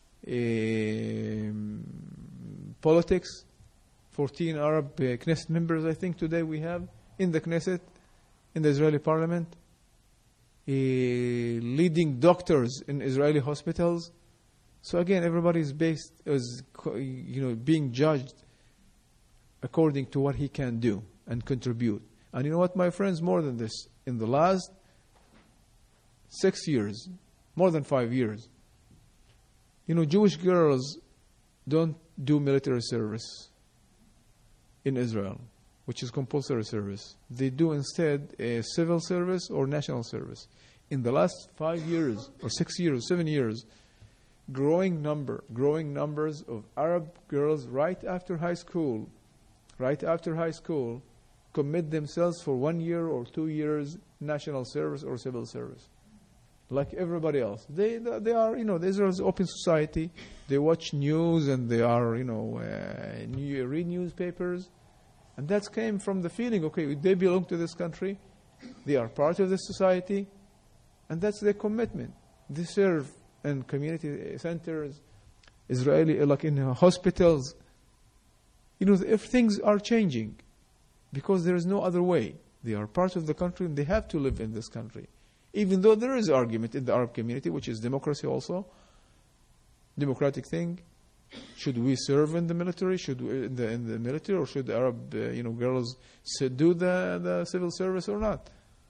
um, politics. fourteen Arab uh, Knesset members, I think, today we have in the Knesset, in the Israeli parliament. Uh, leading doctors in Israeli hospitals. So again, everybody is based, is, you know, being judged according to what he can do and contribute. And you know what, my friends, more than this, in the last six years, more than five years, you know, Jewish girls don't do military service in Israel, which is compulsory service. They do instead a civil service or national service. In the last five years, or six years, seven years, growing number, growing numbers of Arab girls right after high school, right after high school, commit themselves for one year or two years national service or civil service, like everybody else. They they are, you know, the Israel's open society. They watch news and they are, you know, uh, new, read newspapers, and that came from the feeling, okay, they belong to this country, they are part of this society, and that's their commitment. They serve and community centers, Israeli, like in hospitals. You know, if things are changing because there is no other way. They are part of the country and they have to live in this country. Even though there is argument in the Arab community, which is democracy also, democratic thing. Should we serve in the military? Should we in the, in the military, or should Arab uh, you know girls do the, the civil service or not?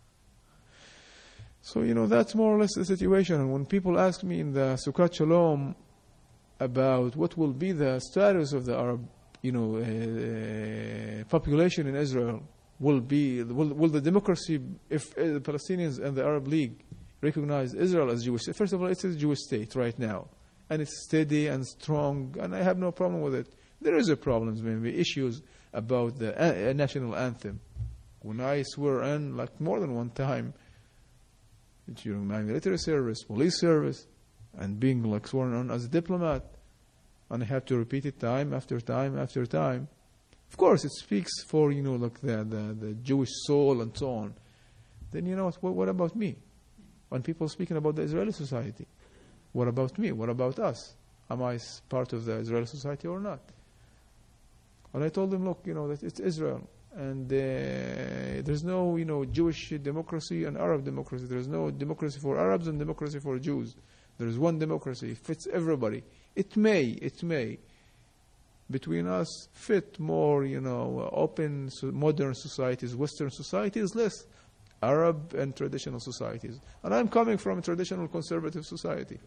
So you know that's more or less the situation. And when people ask me in the Sukkot Shalom about what will be the status of the Arab you know uh, population in Israel, will be will, will the democracy, if uh, the Palestinians and the Arab League recognize Israel as Jewish? First of all, it's a Jewish state right now. And it's steady and strong, and I have no problem with it. There is a problem, maybe issues about the uh, national anthem. When I swear in, like more than one time, during my military service, police service, and being like sworn on as a diplomat, and I have to repeat it time after time after time. Of course, it speaks for you know like the the, the Jewish soul and so on. Then you know what? What about me? When people speaking about the Israeli society. What about me? What about us? Am I part of the Israeli society or not? And I told them, look, you know, that it's Israel. And uh, there's no, you know, Jewish democracy and Arab democracy. There's no democracy for Arabs and democracy for Jews. There's one democracy. It fits everybody. It may, it may, between us, fit more, you know, open, so modern societies, Western societies, less Arab and traditional societies. And I'm coming from a traditional conservative society.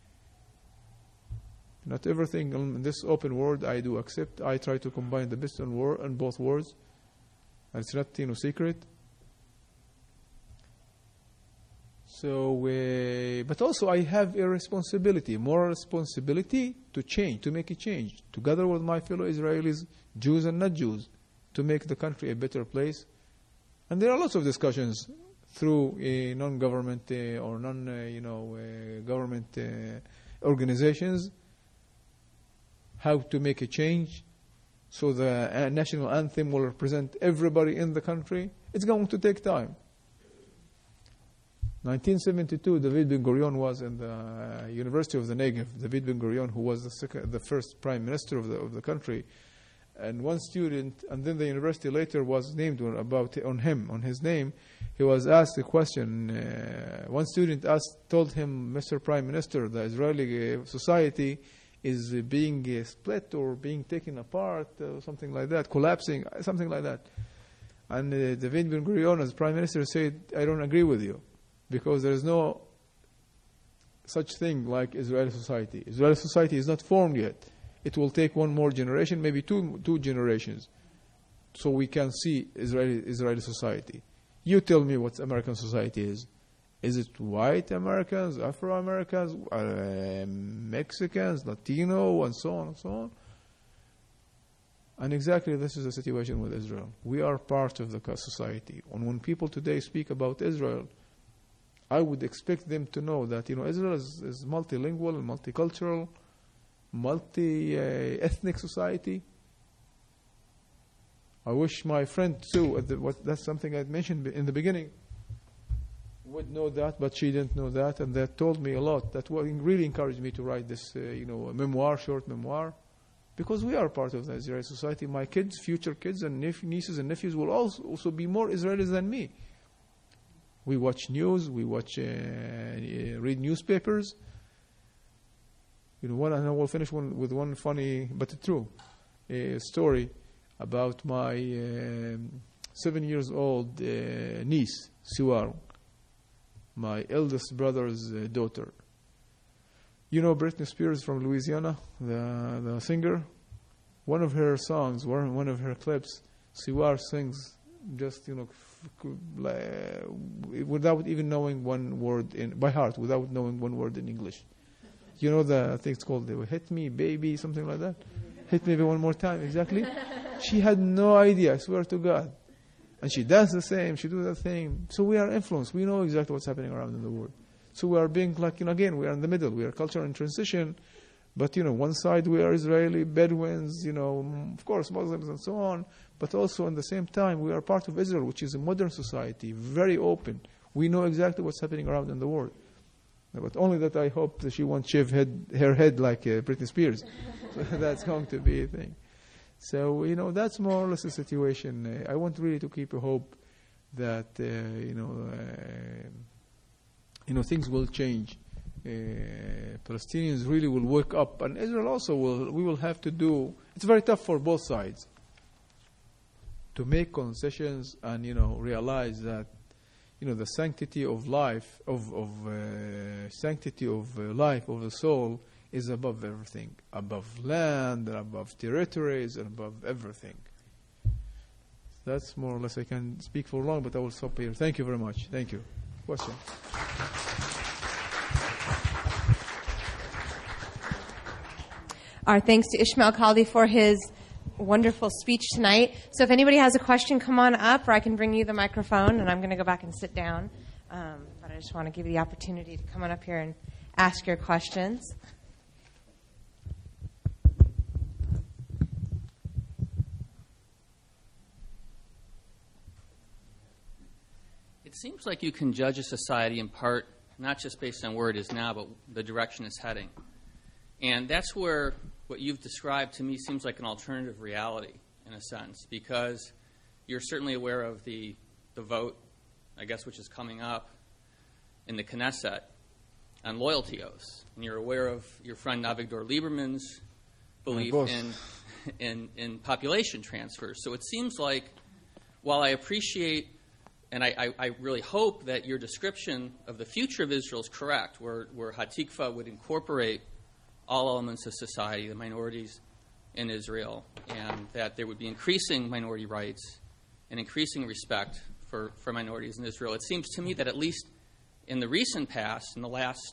Not everything in this open world I do accept. I try to combine the best in, wor- in both worlds. And it's not, you know, secret. So, uh, but also I have a responsibility, moral responsibility to change, to make a change, together with my fellow Israelis, Jews and not Jews, to make the country a better place. And there are lots of discussions through a non-government uh, or non, uh, you know, uh, government uh, organizations, how to make a change so the uh, national anthem will represent everybody in the country. It's going to take time. nineteen seventy-two, David Ben-Gurion was in the uh, University of the Negev. David Ben-Gurion, who was the, second, the first prime minister of the of the country, and one student, and then the university later was named on, about on him, on his name. He was asked a question. Uh, one student asked, told him, Mister Prime Minister, the Israeli uh, society is uh, being uh, split or being taken apart, uh, something like that, collapsing, something like that. And uh, David Ben-Gurion, as Prime Minister, said, I don't agree with you, because there is no such thing like Israeli society. Israeli society is not formed yet. It will take one more generation, maybe two two generations, so we can see Israeli Israeli society. You tell me what American society is. Is it white Americans, Afro-Americans, uh, Mexicans, Latino, and so on and so on? And exactly this is the situation with Israel. We are part of the society. And when people today speak about Israel, I would expect them to know that you know Israel is, is multilingual and multicultural, multi-ethnic uh, society. I wish my friend too, the, what, that's something I mentioned in the beginning, would know that, but she didn't know that, and that told me a lot. That really encouraged me to write this, uh, you know, memoir, short memoir, because we are part of the Israeli society. My kids, future kids, and nep- nieces and nephews will also, also be more Israelis than me. We watch news, we watch, uh, uh, read newspapers. You know, one, and I will finish one with one funny but true uh, story about my uh, seven years old uh, niece, Siwar, my eldest brother's uh, daughter. You know Britney Spears from Louisiana, the the singer? One of her songs, one one of her clips, Siwar sings just, you know, f- without even knowing one word in by heart, without knowing one word in English. You know the I think it's called the "Hit Me, Baby," something like that. Hit me one more time, exactly. She had no idea, I swear to God. And she does the same, she do the same. So we are influenced. We know exactly what's happening around in the world. So we are being like, you know, again, we are in the middle. We are culture in transition. But, you know, one side we are Israeli, Bedouins, you know, of course, Muslims and so on. But also at the same time, we are part of Israel, which is a modern society, very open. We know exactly what's happening around in the world. But only that I hope that she won't shave head, her head like uh, Britney Spears. So that's going to be a thing. So, you know, that's more or less the situation. Uh, I want really to keep a hope that, uh, you know, uh, you know, things will change. Uh, Palestinians really will wake up, and Israel also will. We will have to do. It's very tough for both sides to make concessions and, you know, realize that, you know, the sanctity of life, of of uh, sanctity of uh, life of the soul is above everything, above land, and above territories, and above everything. That's more or less. I can speak for long, but I will stop here. Thank you very much. Thank you. Question. Our thanks to Ishmael Kaldi for his wonderful speech tonight. So if anybody has a question, come on up, or I can bring you the microphone, and I'm going to go back and sit down. Um, but I just want to give you the opportunity to come on up here and ask your questions. It seems like you can judge a society in part not just based on where it is now, but the direction it's heading. And that's where what you've described to me seems like an alternative reality, in a sense, because you're certainly aware of the, the vote, I guess, which is coming up in the Knesset on loyalty oaths. And you're aware of your friend Avigdor Lieberman's belief in, in, in population transfers. So it seems like, while I appreciate and I, I, I really hope that your description of the future of Israel is correct, where, where Hatikva would incorporate all elements of society, the minorities in Israel, and that there would be increasing minority rights and increasing respect for, for minorities in Israel. It seems to me that at least in the recent past, in the last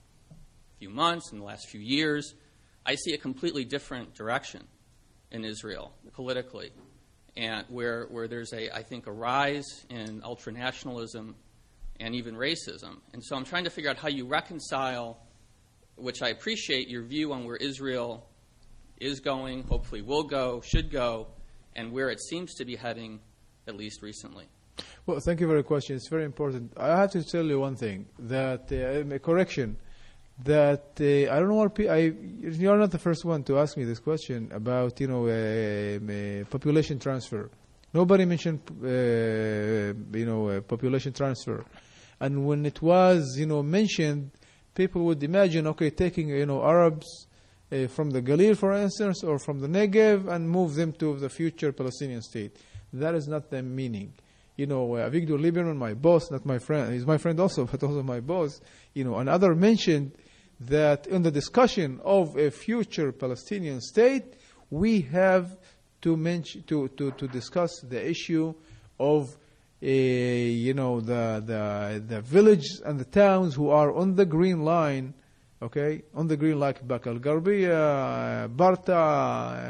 few months, in the last few years, I see a completely different direction in Israel politically, and where, where there's, a, I think, a rise in ultranationalism and even racism. And so I'm trying to figure out how you reconcile, which I appreciate, your view on where Israel is going, hopefully will go, should go, and where it seems to be heading, at least recently. Well, thank you for the question. It's very important. I have to tell you one thing, that uh, a correction, that uh, I don't know what pe- I, you're not the first one to ask me this question about, you know, uh, uh, population transfer. Nobody mentioned, uh, you know, uh, population transfer. And when it was, you know, mentioned, people would imagine, okay, taking, you know, Arabs uh, from the Galil, for instance, or from the Negev, and move them to the future Palestinian state. That is not the meaning. You know, uh, Avigdor Lieberman, my boss, not my friend, he's my friend also, but also my boss, you know, and other mentioned that in the discussion of a future Palestinian state, we have to mention, to, to, to discuss the issue of Uh, you know, the, the the villages and the towns who are on the green line, okay, on the green, like Baka al-Garbiya, Barta, uh,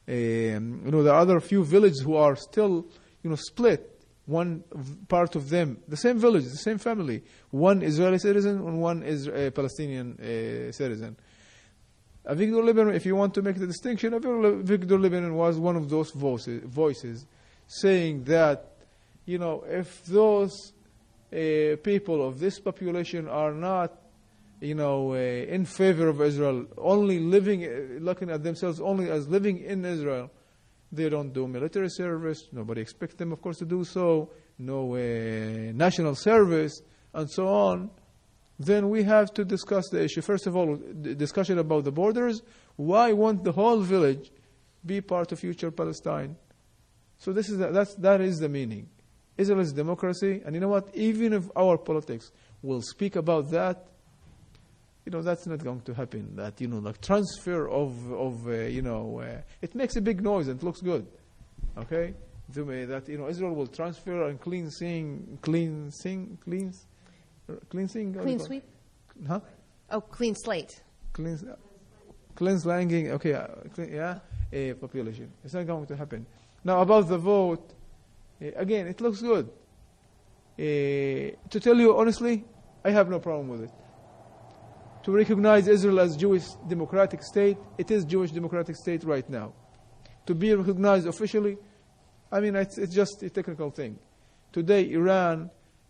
you know, there are other few villages who are still, you know, split. One part of them, the same village, the same family, one Israeli citizen and one is a Palestinian uh, citizen. Avigdor Lieberman, if you want to make the distinction, Avigdor Lieberman was one of those voices, voices saying that, you know, if those uh, people of this population are not, you know, uh, in favor of Israel, only living, uh, looking at themselves only as living in Israel, they don't do military service. Nobody expects them, of course, to do so. No uh, national service, and so on. Then we have to discuss the issue. First of all, the discussion about the borders. Why won't the whole village be part of future Palestine? So this is the, that's that is the meaning. Israel is democracy, and you know what? Even if our politics will speak about that, you know, that's not going to happen. That, you know, like transfer of, of uh, you know, uh, it makes a big noise and it looks good, okay? That, you know, Israel will transfer and clean sing, clean sing, clean, clean sing? Clean sweep? Huh? Oh, clean slate. Clean, clean slanging, okay, uh, clean, yeah, a population. It's not going to happen. Now, about the vote, Uh, again, it looks good. Uh, to tell you honestly, I have no problem with it. To recognize Israel as Jewish democratic state, it is Jewish democratic state right now. To be recognized officially, I mean, it's, it's just a technical thing. Today, Iran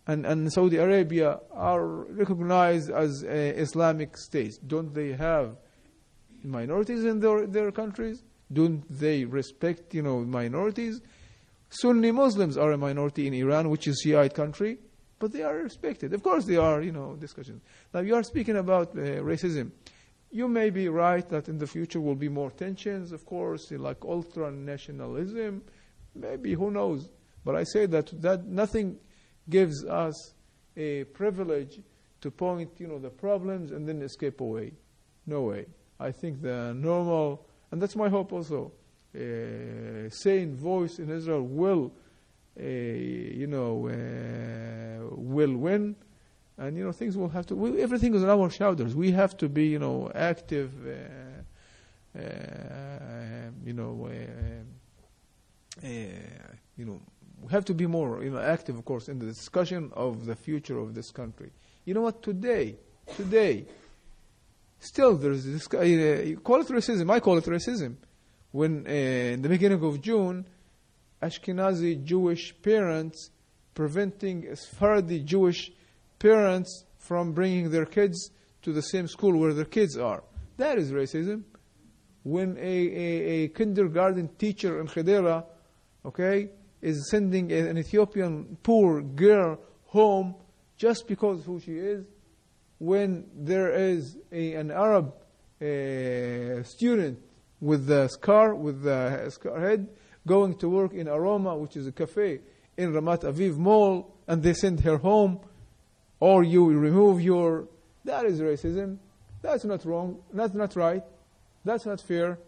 and, and Saudi Arabia are recognized as uh, Islamic states. Don't they have minorities in their, their countries? Don't they respect, you know, minorities? Sunni Muslims are a minority in Iran, which is Shiite country, but they are respected. Of course, there are, you know, discussions. Now, you are speaking about uh, racism. You may be right that in the future will be more tensions, of course, like ultra-nationalism. Maybe, who knows? But I say that, that nothing gives us a privilege to point, you know, the problems and then escape away. No way. I think the normal, and that's my hope also, uh, sane voice in Israel will, uh, you know, uh, will win. And, you know, things will have to, we, everything is on our shoulders. We have to be, you know, active, uh, uh, you know, uh, uh, you know, we have to be more, you know, active, of course, in the discussion of the future of this country. You know what? Today, today, still there's this, uh, you call it racism, I call it racism. When uh, in the beginning of June, Ashkenazi Jewish parents preventing Sephardi Jewish parents from bringing their kids to the same school where their kids are. That is racism. When a, a, a kindergarten teacher in Khedera, okay, is sending a, an Ethiopian poor girl home just because who she is, when there is a, an Arab uh, student with the scar, with the scar head, going to work in Aroma, which is a cafe in Ramat Aviv Mall, and they send her home, or you remove your, that is racism. That's not wrong. That's not right. That's not fair.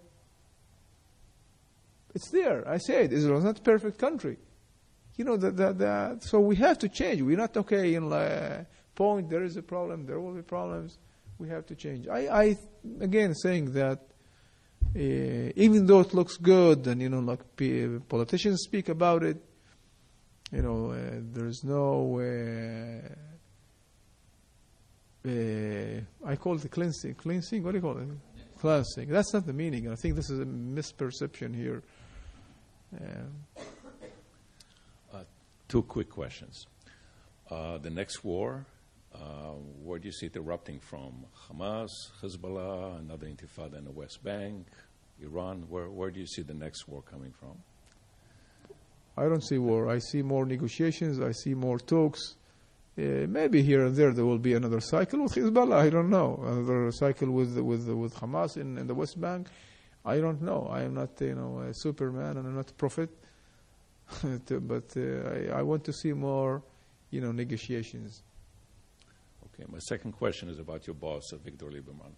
It's there. I said Israel is not a perfect country. You know, the, the, the, so we have to change. We're not okay in uh, point, there is a problem, there will be problems. We have to change. I, I again, saying that uh, even though it looks good, and, you know, like p- politicians speak about it, you know, uh, there's no... Uh, Uh, I call it cleansing. Cleansing? What do you call it? Yes. Cleansing. That's not the meaning. I think this is a misperception here. Um, uh, two quick questions. Uh, the next war, uh, where do you see it erupting from? Hamas, Hezbollah, another intifada in the West Bank, Iran? Where, where do you see the next war coming from? I don't see war. I see more negotiations. I see more talks. Uh, maybe here and there there will be another cycle with Hezbollah. I don't know. Another cycle with with with Hamas in, in the West Bank. I don't know. I am not, you know, a Superman, and I'm not a prophet. But uh, I, I want to see more, you know, negotiations. Okay. My second question is about your boss, Avigdor Lieberman.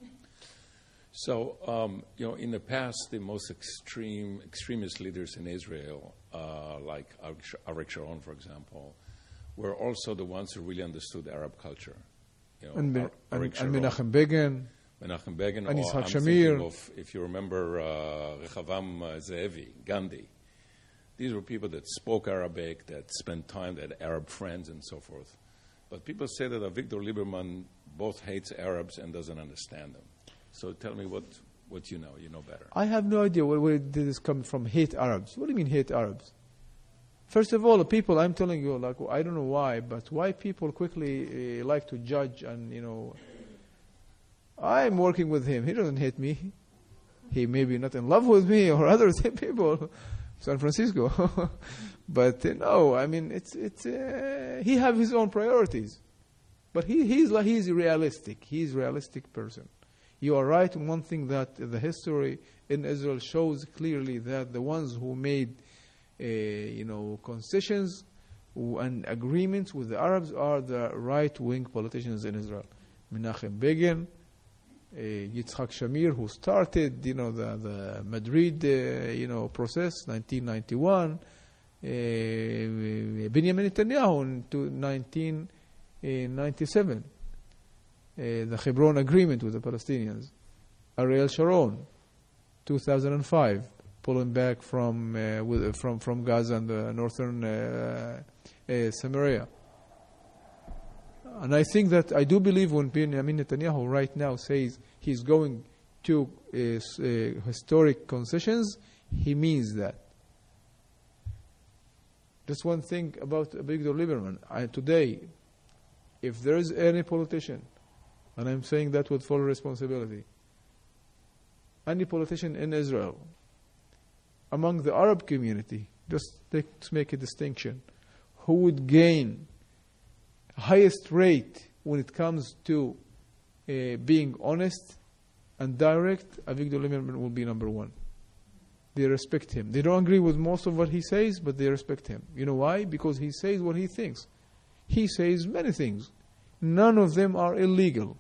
So, um, you know, in the past, the most extreme extremist leaders in Israel, uh, like Arik Sharon, for example, were also the ones who really understood Arab culture. You know, and, Ar- and, and Menachem Begin. Menachem Begin. And or Yitzhak I'm Shamir. thinking of, if you remember, uh, Rehavam uh, Ze'evi, Gandhi. These were people that spoke Arabic, that spent time, that had Arab friends, and so forth. But people say that Avigdor Lieberman both hates Arabs and doesn't understand them. So tell me what, what you know. You know better. I have no idea where, where did this come from, hate Arabs. What do you mean hate Arabs? First of all, the people, I'm telling you, like, I don't know why, but why people quickly uh, like to judge and, you know, I'm working with him. He doesn't hate me. He may be not in love with me or other people, San Francisco. But uh, no, I mean, it's, it's, uh, he have his own priorities. But he, he's, like, he's realistic. He's a realistic person. You are right in one thing, that the history in Israel shows clearly that the ones who made Uh, you know, concessions and agreements with the Arabs are the right-wing politicians in Israel. Menachem Begin, uh, Yitzhak Shamir, who started, you know, the, the Madrid, uh, you know, process, nineteen ninety-one. Uh, Benjamin Netanyahu in nineteen ninety-seven. Uh, the Hebron Agreement with the Palestinians. Ariel Sharon, two thousand five. Pulling back from uh, with, from from Gaza and the northern uh, uh, Samaria, and I think that I do believe when Benjamin Netanyahu right now says he's going to uh, uh, historic concessions, he means that. That's one thing about Avigdor Lieberman. I, today, if there is any politician, and I'm saying that with full responsibility, any politician in Israel, among the Arab community, just let's make a distinction, who would gain highest rate when it comes to uh, being honest and direct, Avigdor Lieberman will be number one. They respect him. They don't agree with most of what he says, but they respect him. You know why? Because he says what he thinks. He says many things. None of them are illegal.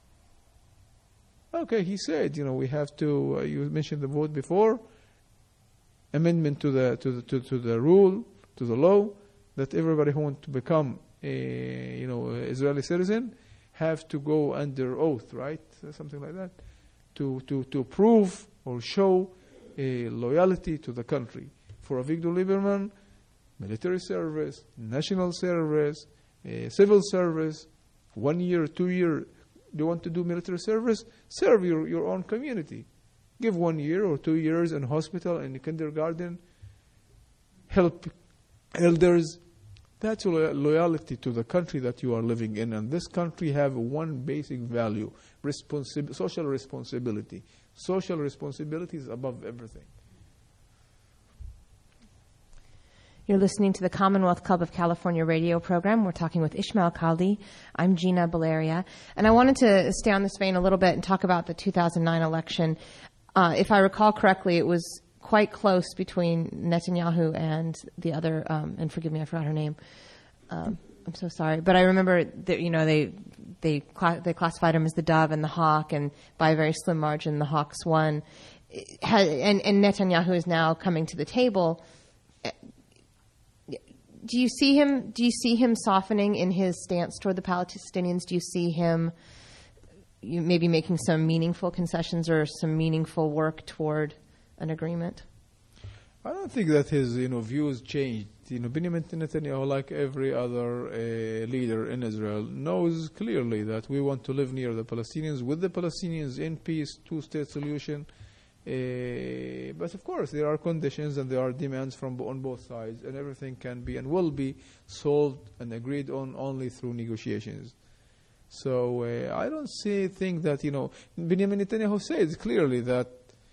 Okay, he said, you know, we have to, uh, you mentioned the vote before, amendment to the, to the, to, to the rule, to the law, that everybody who wants to become a, you know, Israeli citizen have to go under oath, right? Something like that. To, to, to prove or show a loyalty to the country. For Avigdor Lieberman, military service, national service, uh, civil service, one year, two year, do you want to do military service? Serve your, your own community. Give one year or two years in hospital and kindergarten. Help elders. That's lo- loyalty to the country that you are living in. And this country have one basic value, responsi- social responsibility. Social responsibility is above everything. You're listening to the Commonwealth Club of California radio program. We're talking with Ishmael Kaldi. I'm Gina Baleria. And I wanted to stay on this vein a little bit and talk about the two thousand nine election. Uh, if I recall correctly, it was quite close between Netanyahu and the other, um, and forgive me, I forgot her name. Um, I'm so sorry. But I remember that, you know, they they cla- they classified him as the dove and the hawk, and by a very slim margin, the Hawks won. And, and Netanyahu is now coming to the table. Do you see him? Do you see him softening in his stance toward the Palestinians? Do you see him you maybe making some meaningful concessions or some meaningful work toward an agreement? I don't think that his, you know, views changed. You know, Benjamin Netanyahu, like every other uh, leader in Israel, knows clearly that we want to live near the Palestinians, with the Palestinians in peace, two-state solution. Uh, but of course, there are conditions and there are demands from on both sides, and everything can be and will be solved and agreed on only through negotiations. So uh, I don't see think that, you know, Benjamin Netanyahu says clearly that,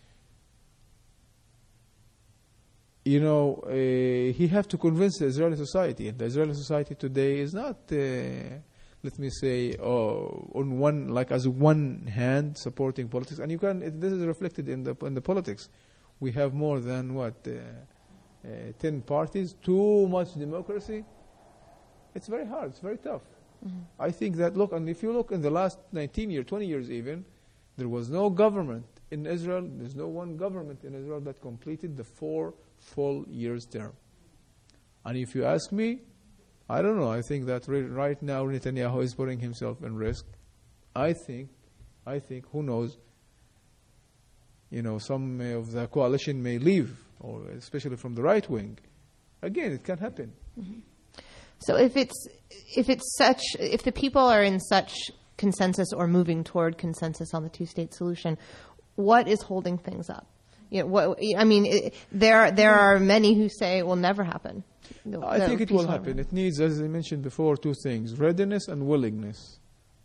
you know, uh, he have to convince the Israeli society, and the Israeli society today is not, uh, let me say, uh, on one, like as one hand supporting politics. And you can, it, this is reflected in the in the politics. We have more than what, uh, uh, ten parties, too much democracy. It's very hard. It's very tough. Mm-hmm. I think that, look, and if you look in the last nineteen years, twenty years even, there was no government in Israel. There's no one government in Israel that completed the four full years term. And if you ask me, I don't know. I think that right now Netanyahu is putting himself in risk. I think, I think, who knows, you know, some of the coalition may leave, or especially from the right wing. Again, it can happen. Mm-hmm. So if it's if it's such, if the people are in such consensus or moving toward consensus on the two-state solution, what is holding things up? You know, what, I mean, it, there there are many who say it will never happen. The, I the think it will happen. happen. It needs, as I mentioned before, two things: readiness and willingness.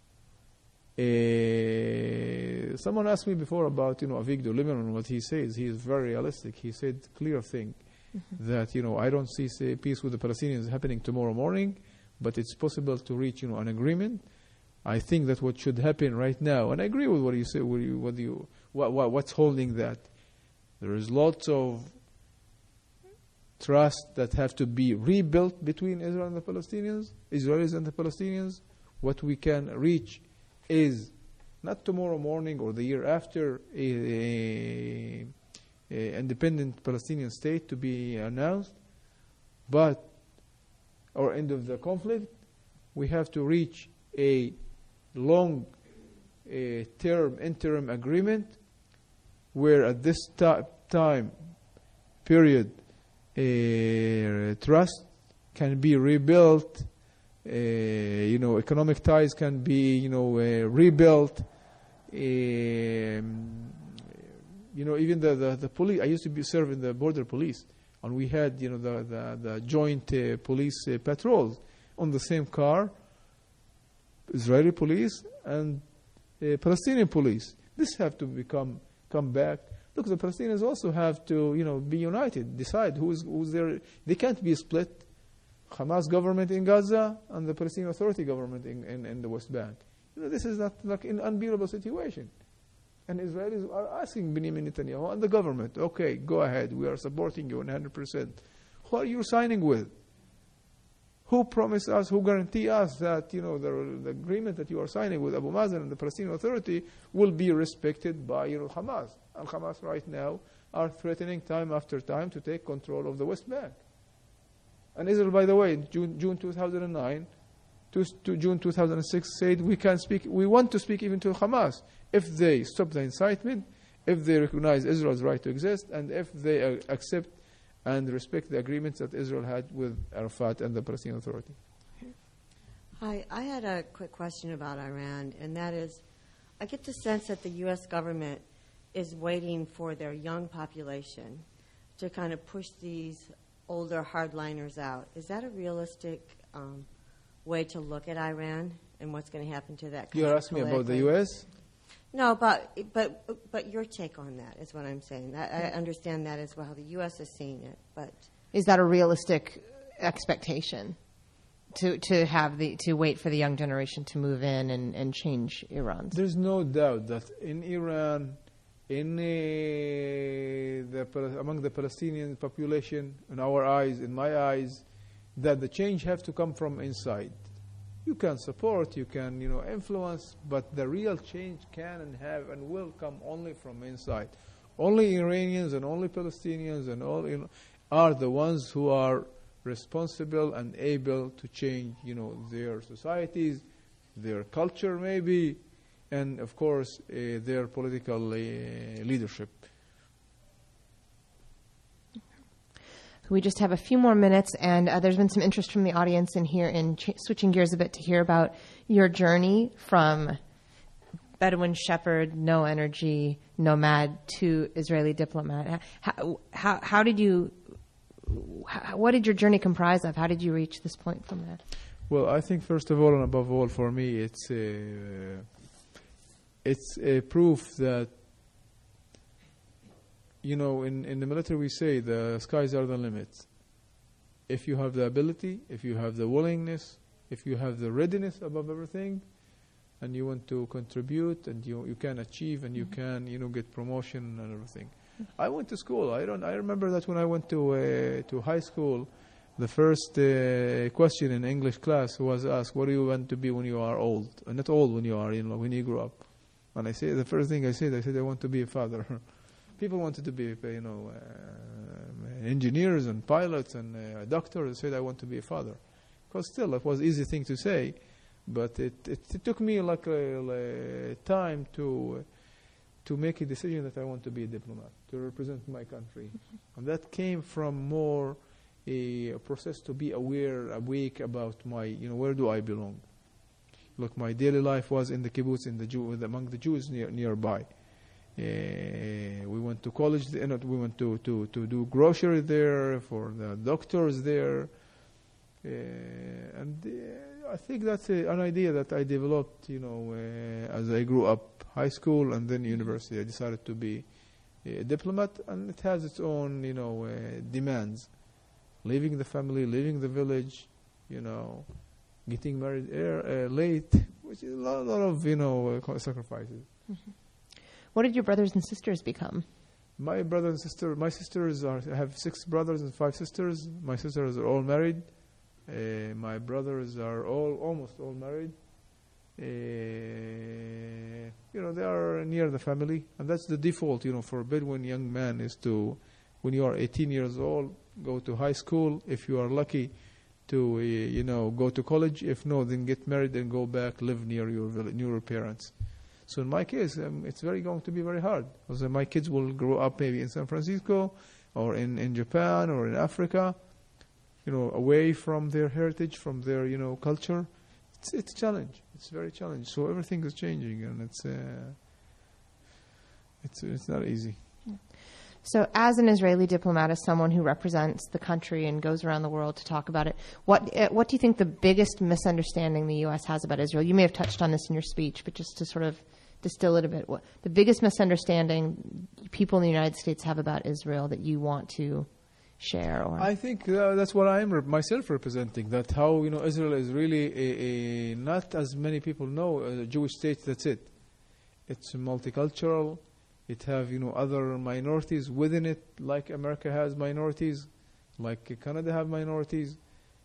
Uh, someone asked me before about, you know, Avigdor Lieberman, what he says. He is very realistic. He said clear thing mm-hmm. that, you know, I don't see say, peace with the Palestinians happening tomorrow morning, but it's possible to reach, you know, an agreement. I think that what should happen right now, and I agree with what you say. What you, what you, what, what, what's holding that? There is lots of trust that have to be rebuilt between Israel and the Palestinians, Israelis and the Palestinians. What we can reach is not tomorrow morning or the year after a, a, a independent Palestinian state to be announced, but or end of the conflict. We have to reach a long a term interim agreement where at this ta- time period uh, trust can be rebuilt, uh, you know, economic ties can be, you know, uh, rebuilt. Um, you know, even the, the, the police, I used to be serve in the border police. And we had, you know, the, the, the joint uh, police uh, patrols on the same car, Israeli police and uh, Palestinian police. This have to become come back. Look, the Palestinians also have to, you know, be united, decide who's who's there. They can't be split. Hamas government in Gaza and the Palestinian Authority government in, in, in the West Bank. You know, this is not like an unbearable situation. And Israelis are asking Benjamin Netanyahu and the government, okay, go ahead, we are supporting you one hundred percent. Who are you signing with? Who promised us, who guarantee us that, you know, the, the agreement that you are signing with Abu Mazen and the Palestinian Authority will be respected by, you know, Hamas? And Hamas right now are threatening time after time to take control of the West Bank. And Israel, by the way, in June, June two thousand nine to, to June two thousand six said we can speak, we want to speak even to Hamas if they stop the incitement, if they recognize Israel's right to exist, and if they uh, accept and respect the agreements that Israel had with Arafat and the Palestinian Authority. Hi, I had a quick question about Iran, and that is, I get the sense that the U S government is waiting for their young population to kind of push these older hardliners out. Is that a realistic um, way to look at Iran and what's going to happen to that? You're asking me about the U S? No, but but but your take on that is what I'm saying. I, I understand that as well, how the U S is seeing it, but is that a realistic expectation to to have the to wait for the young generation to move in and, and change Iran? There's no doubt that in Iran, in uh, the among the Palestinian population, in our eyes, in my eyes, that the change have to come from inside. You can support, you can, you know, influence, but the real change can and have and will come only from inside. Only Iranians and only Palestinians and all, you know, are the ones who are responsible and able to change, you know, their societies, their culture maybe, and of course uh, their political uh, leadership. We just have a few more minutes, and uh, there's been some interest from the audience in here in ch- switching gears a bit to hear about your journey from Bedouin shepherd, no energy, nomad to Israeli diplomat. How, how, how did you, how, what did your journey comprise of? How did you reach this point from that? Well, I think first of all and above all for me, it's a, it's a proof that, you know, in, in the military we say the skies are the limits. If you have the ability, if you have the willingness, if you have the readiness above everything, and you want to contribute, and you you can achieve, and you mm-hmm. can, you know, get promotion and everything. Mm-hmm. I went to school. I don't. I remember that when I went to uh, to high school, the first uh, question in English class was asked, "What do you want to be when you are old?" And not old when you are, you know, when you grow up. And I say the first thing I said, I said I want to be a father. People wanted to be, you know, uh, engineers and pilots and uh, doctors. I said I want to be a father. Because still, it was an easy thing to say, but it, it, it took me like a, a time to uh, to make a decision that I want to be a diplomat, to represent my country. Mm-hmm. And that came from more a, a process to be aware, awake about my, you know, where do I belong? Look, my daily life was in the kibbutz, in the Jew, among the Jews near, nearby. Uh, we went to college there, not, we went to, to, to do grocery there, for the doctors there. Uh, and uh, I think that's a, an idea that I developed, you know, uh, as I grew up, high school and then university. I decided to be a diplomat, and it has its own, you know, uh, demands. Leaving the family, leaving the village, you know, getting married uh, late, which is a lot, a lot of, you know, uh, sacrifices. Mm-hmm. What did your brothers and sisters become? My brother and sister, my sisters are, I have six brothers and five sisters. My sisters are all married. Uh, my brothers are all almost all married. Uh, you know, they are near the family, and that's the default. You know, for a Bedouin young man is to, when you are eighteen years old, go to high school. If you are lucky, to uh, you know, go to college. If no, then get married and go back, live near your near your parents. So in my case, um, it's very going to be very hard, because uh, my kids will grow up maybe in San Francisco or in, in Japan or in Africa, you know, away from their heritage, from their, you know, culture. It's it's a challenge. It's very challenging. So everything is changing, and it's uh, it's it's not easy. So as an Israeli diplomat, as someone who represents the country and goes around the world to talk about it, what uh, what do you think the biggest misunderstanding the U S has about Israel? You may have touched on this in your speech, but just to sort of distill it a bit, what the biggest misunderstanding people in the United States have about Israel that you want to share? Or I think uh, that's what I'm rep- myself representing, that how, you know, Israel is really a, a, not as many people know, a Jewish state, that's it. It's multicultural. It have, you know, other minorities within it, like America has minorities, like Canada have minorities.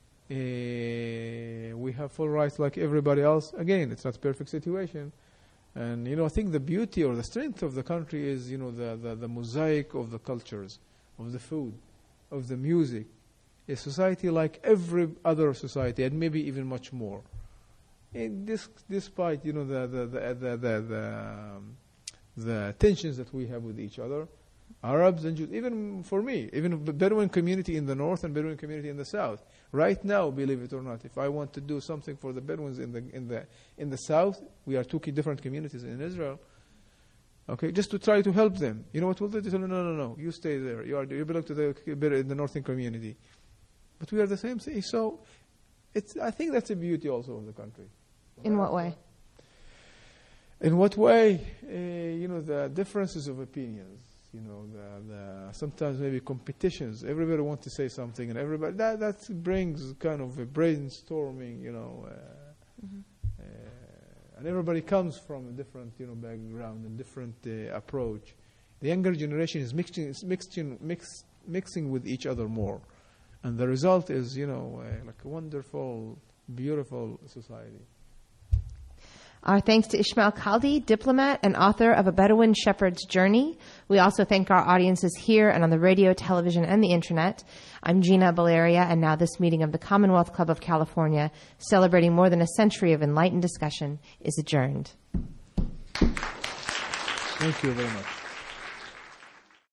Uh, we have full rights like everybody else. Again, it's not a perfect situation. And, you know, I think the beauty or the strength of the country is, you know, the, the, the mosaic of the cultures, of the food, of the music. A society like every other society, and maybe even much more. And this, despite, you know, the, the, the, the, the, the um, the tensions that we have with each other, Arabs and Jews, even for me, even the Bedouin community in the north and Bedouin community in the south. Right now, believe it or not, if I want to do something for the Bedouins in the in the in the south, we are two different communities in Israel. Okay, just to try to help them. You know what will they do? No, no, no, no. You stay there. You are you belong to the in the northern community, but we are the same thing. So, it's I think that's the beauty also of the country. in what way? In what way? Uh, you know, the differences of opinions, you know, the, the sometimes maybe competitions. Everybody wants to say something, and everybody, that, that brings kind of a brainstorming, you know, uh, mm-hmm. uh, and everybody comes from a different, you know, background and different uh, approach. The younger generation is mixing, is mixing, mix, mixing with each other more. And the result is, you know, uh, like a wonderful, beautiful society. Our thanks to Ishmael Kaldi, diplomat and author of A Bedouin Shepherd's Journey. We also thank our audiences here and on the radio, television, and the internet. I'm Gina Baleria, and now this meeting of the Commonwealth Club of California, celebrating more than a century of enlightened discussion, is adjourned. Thank you very much.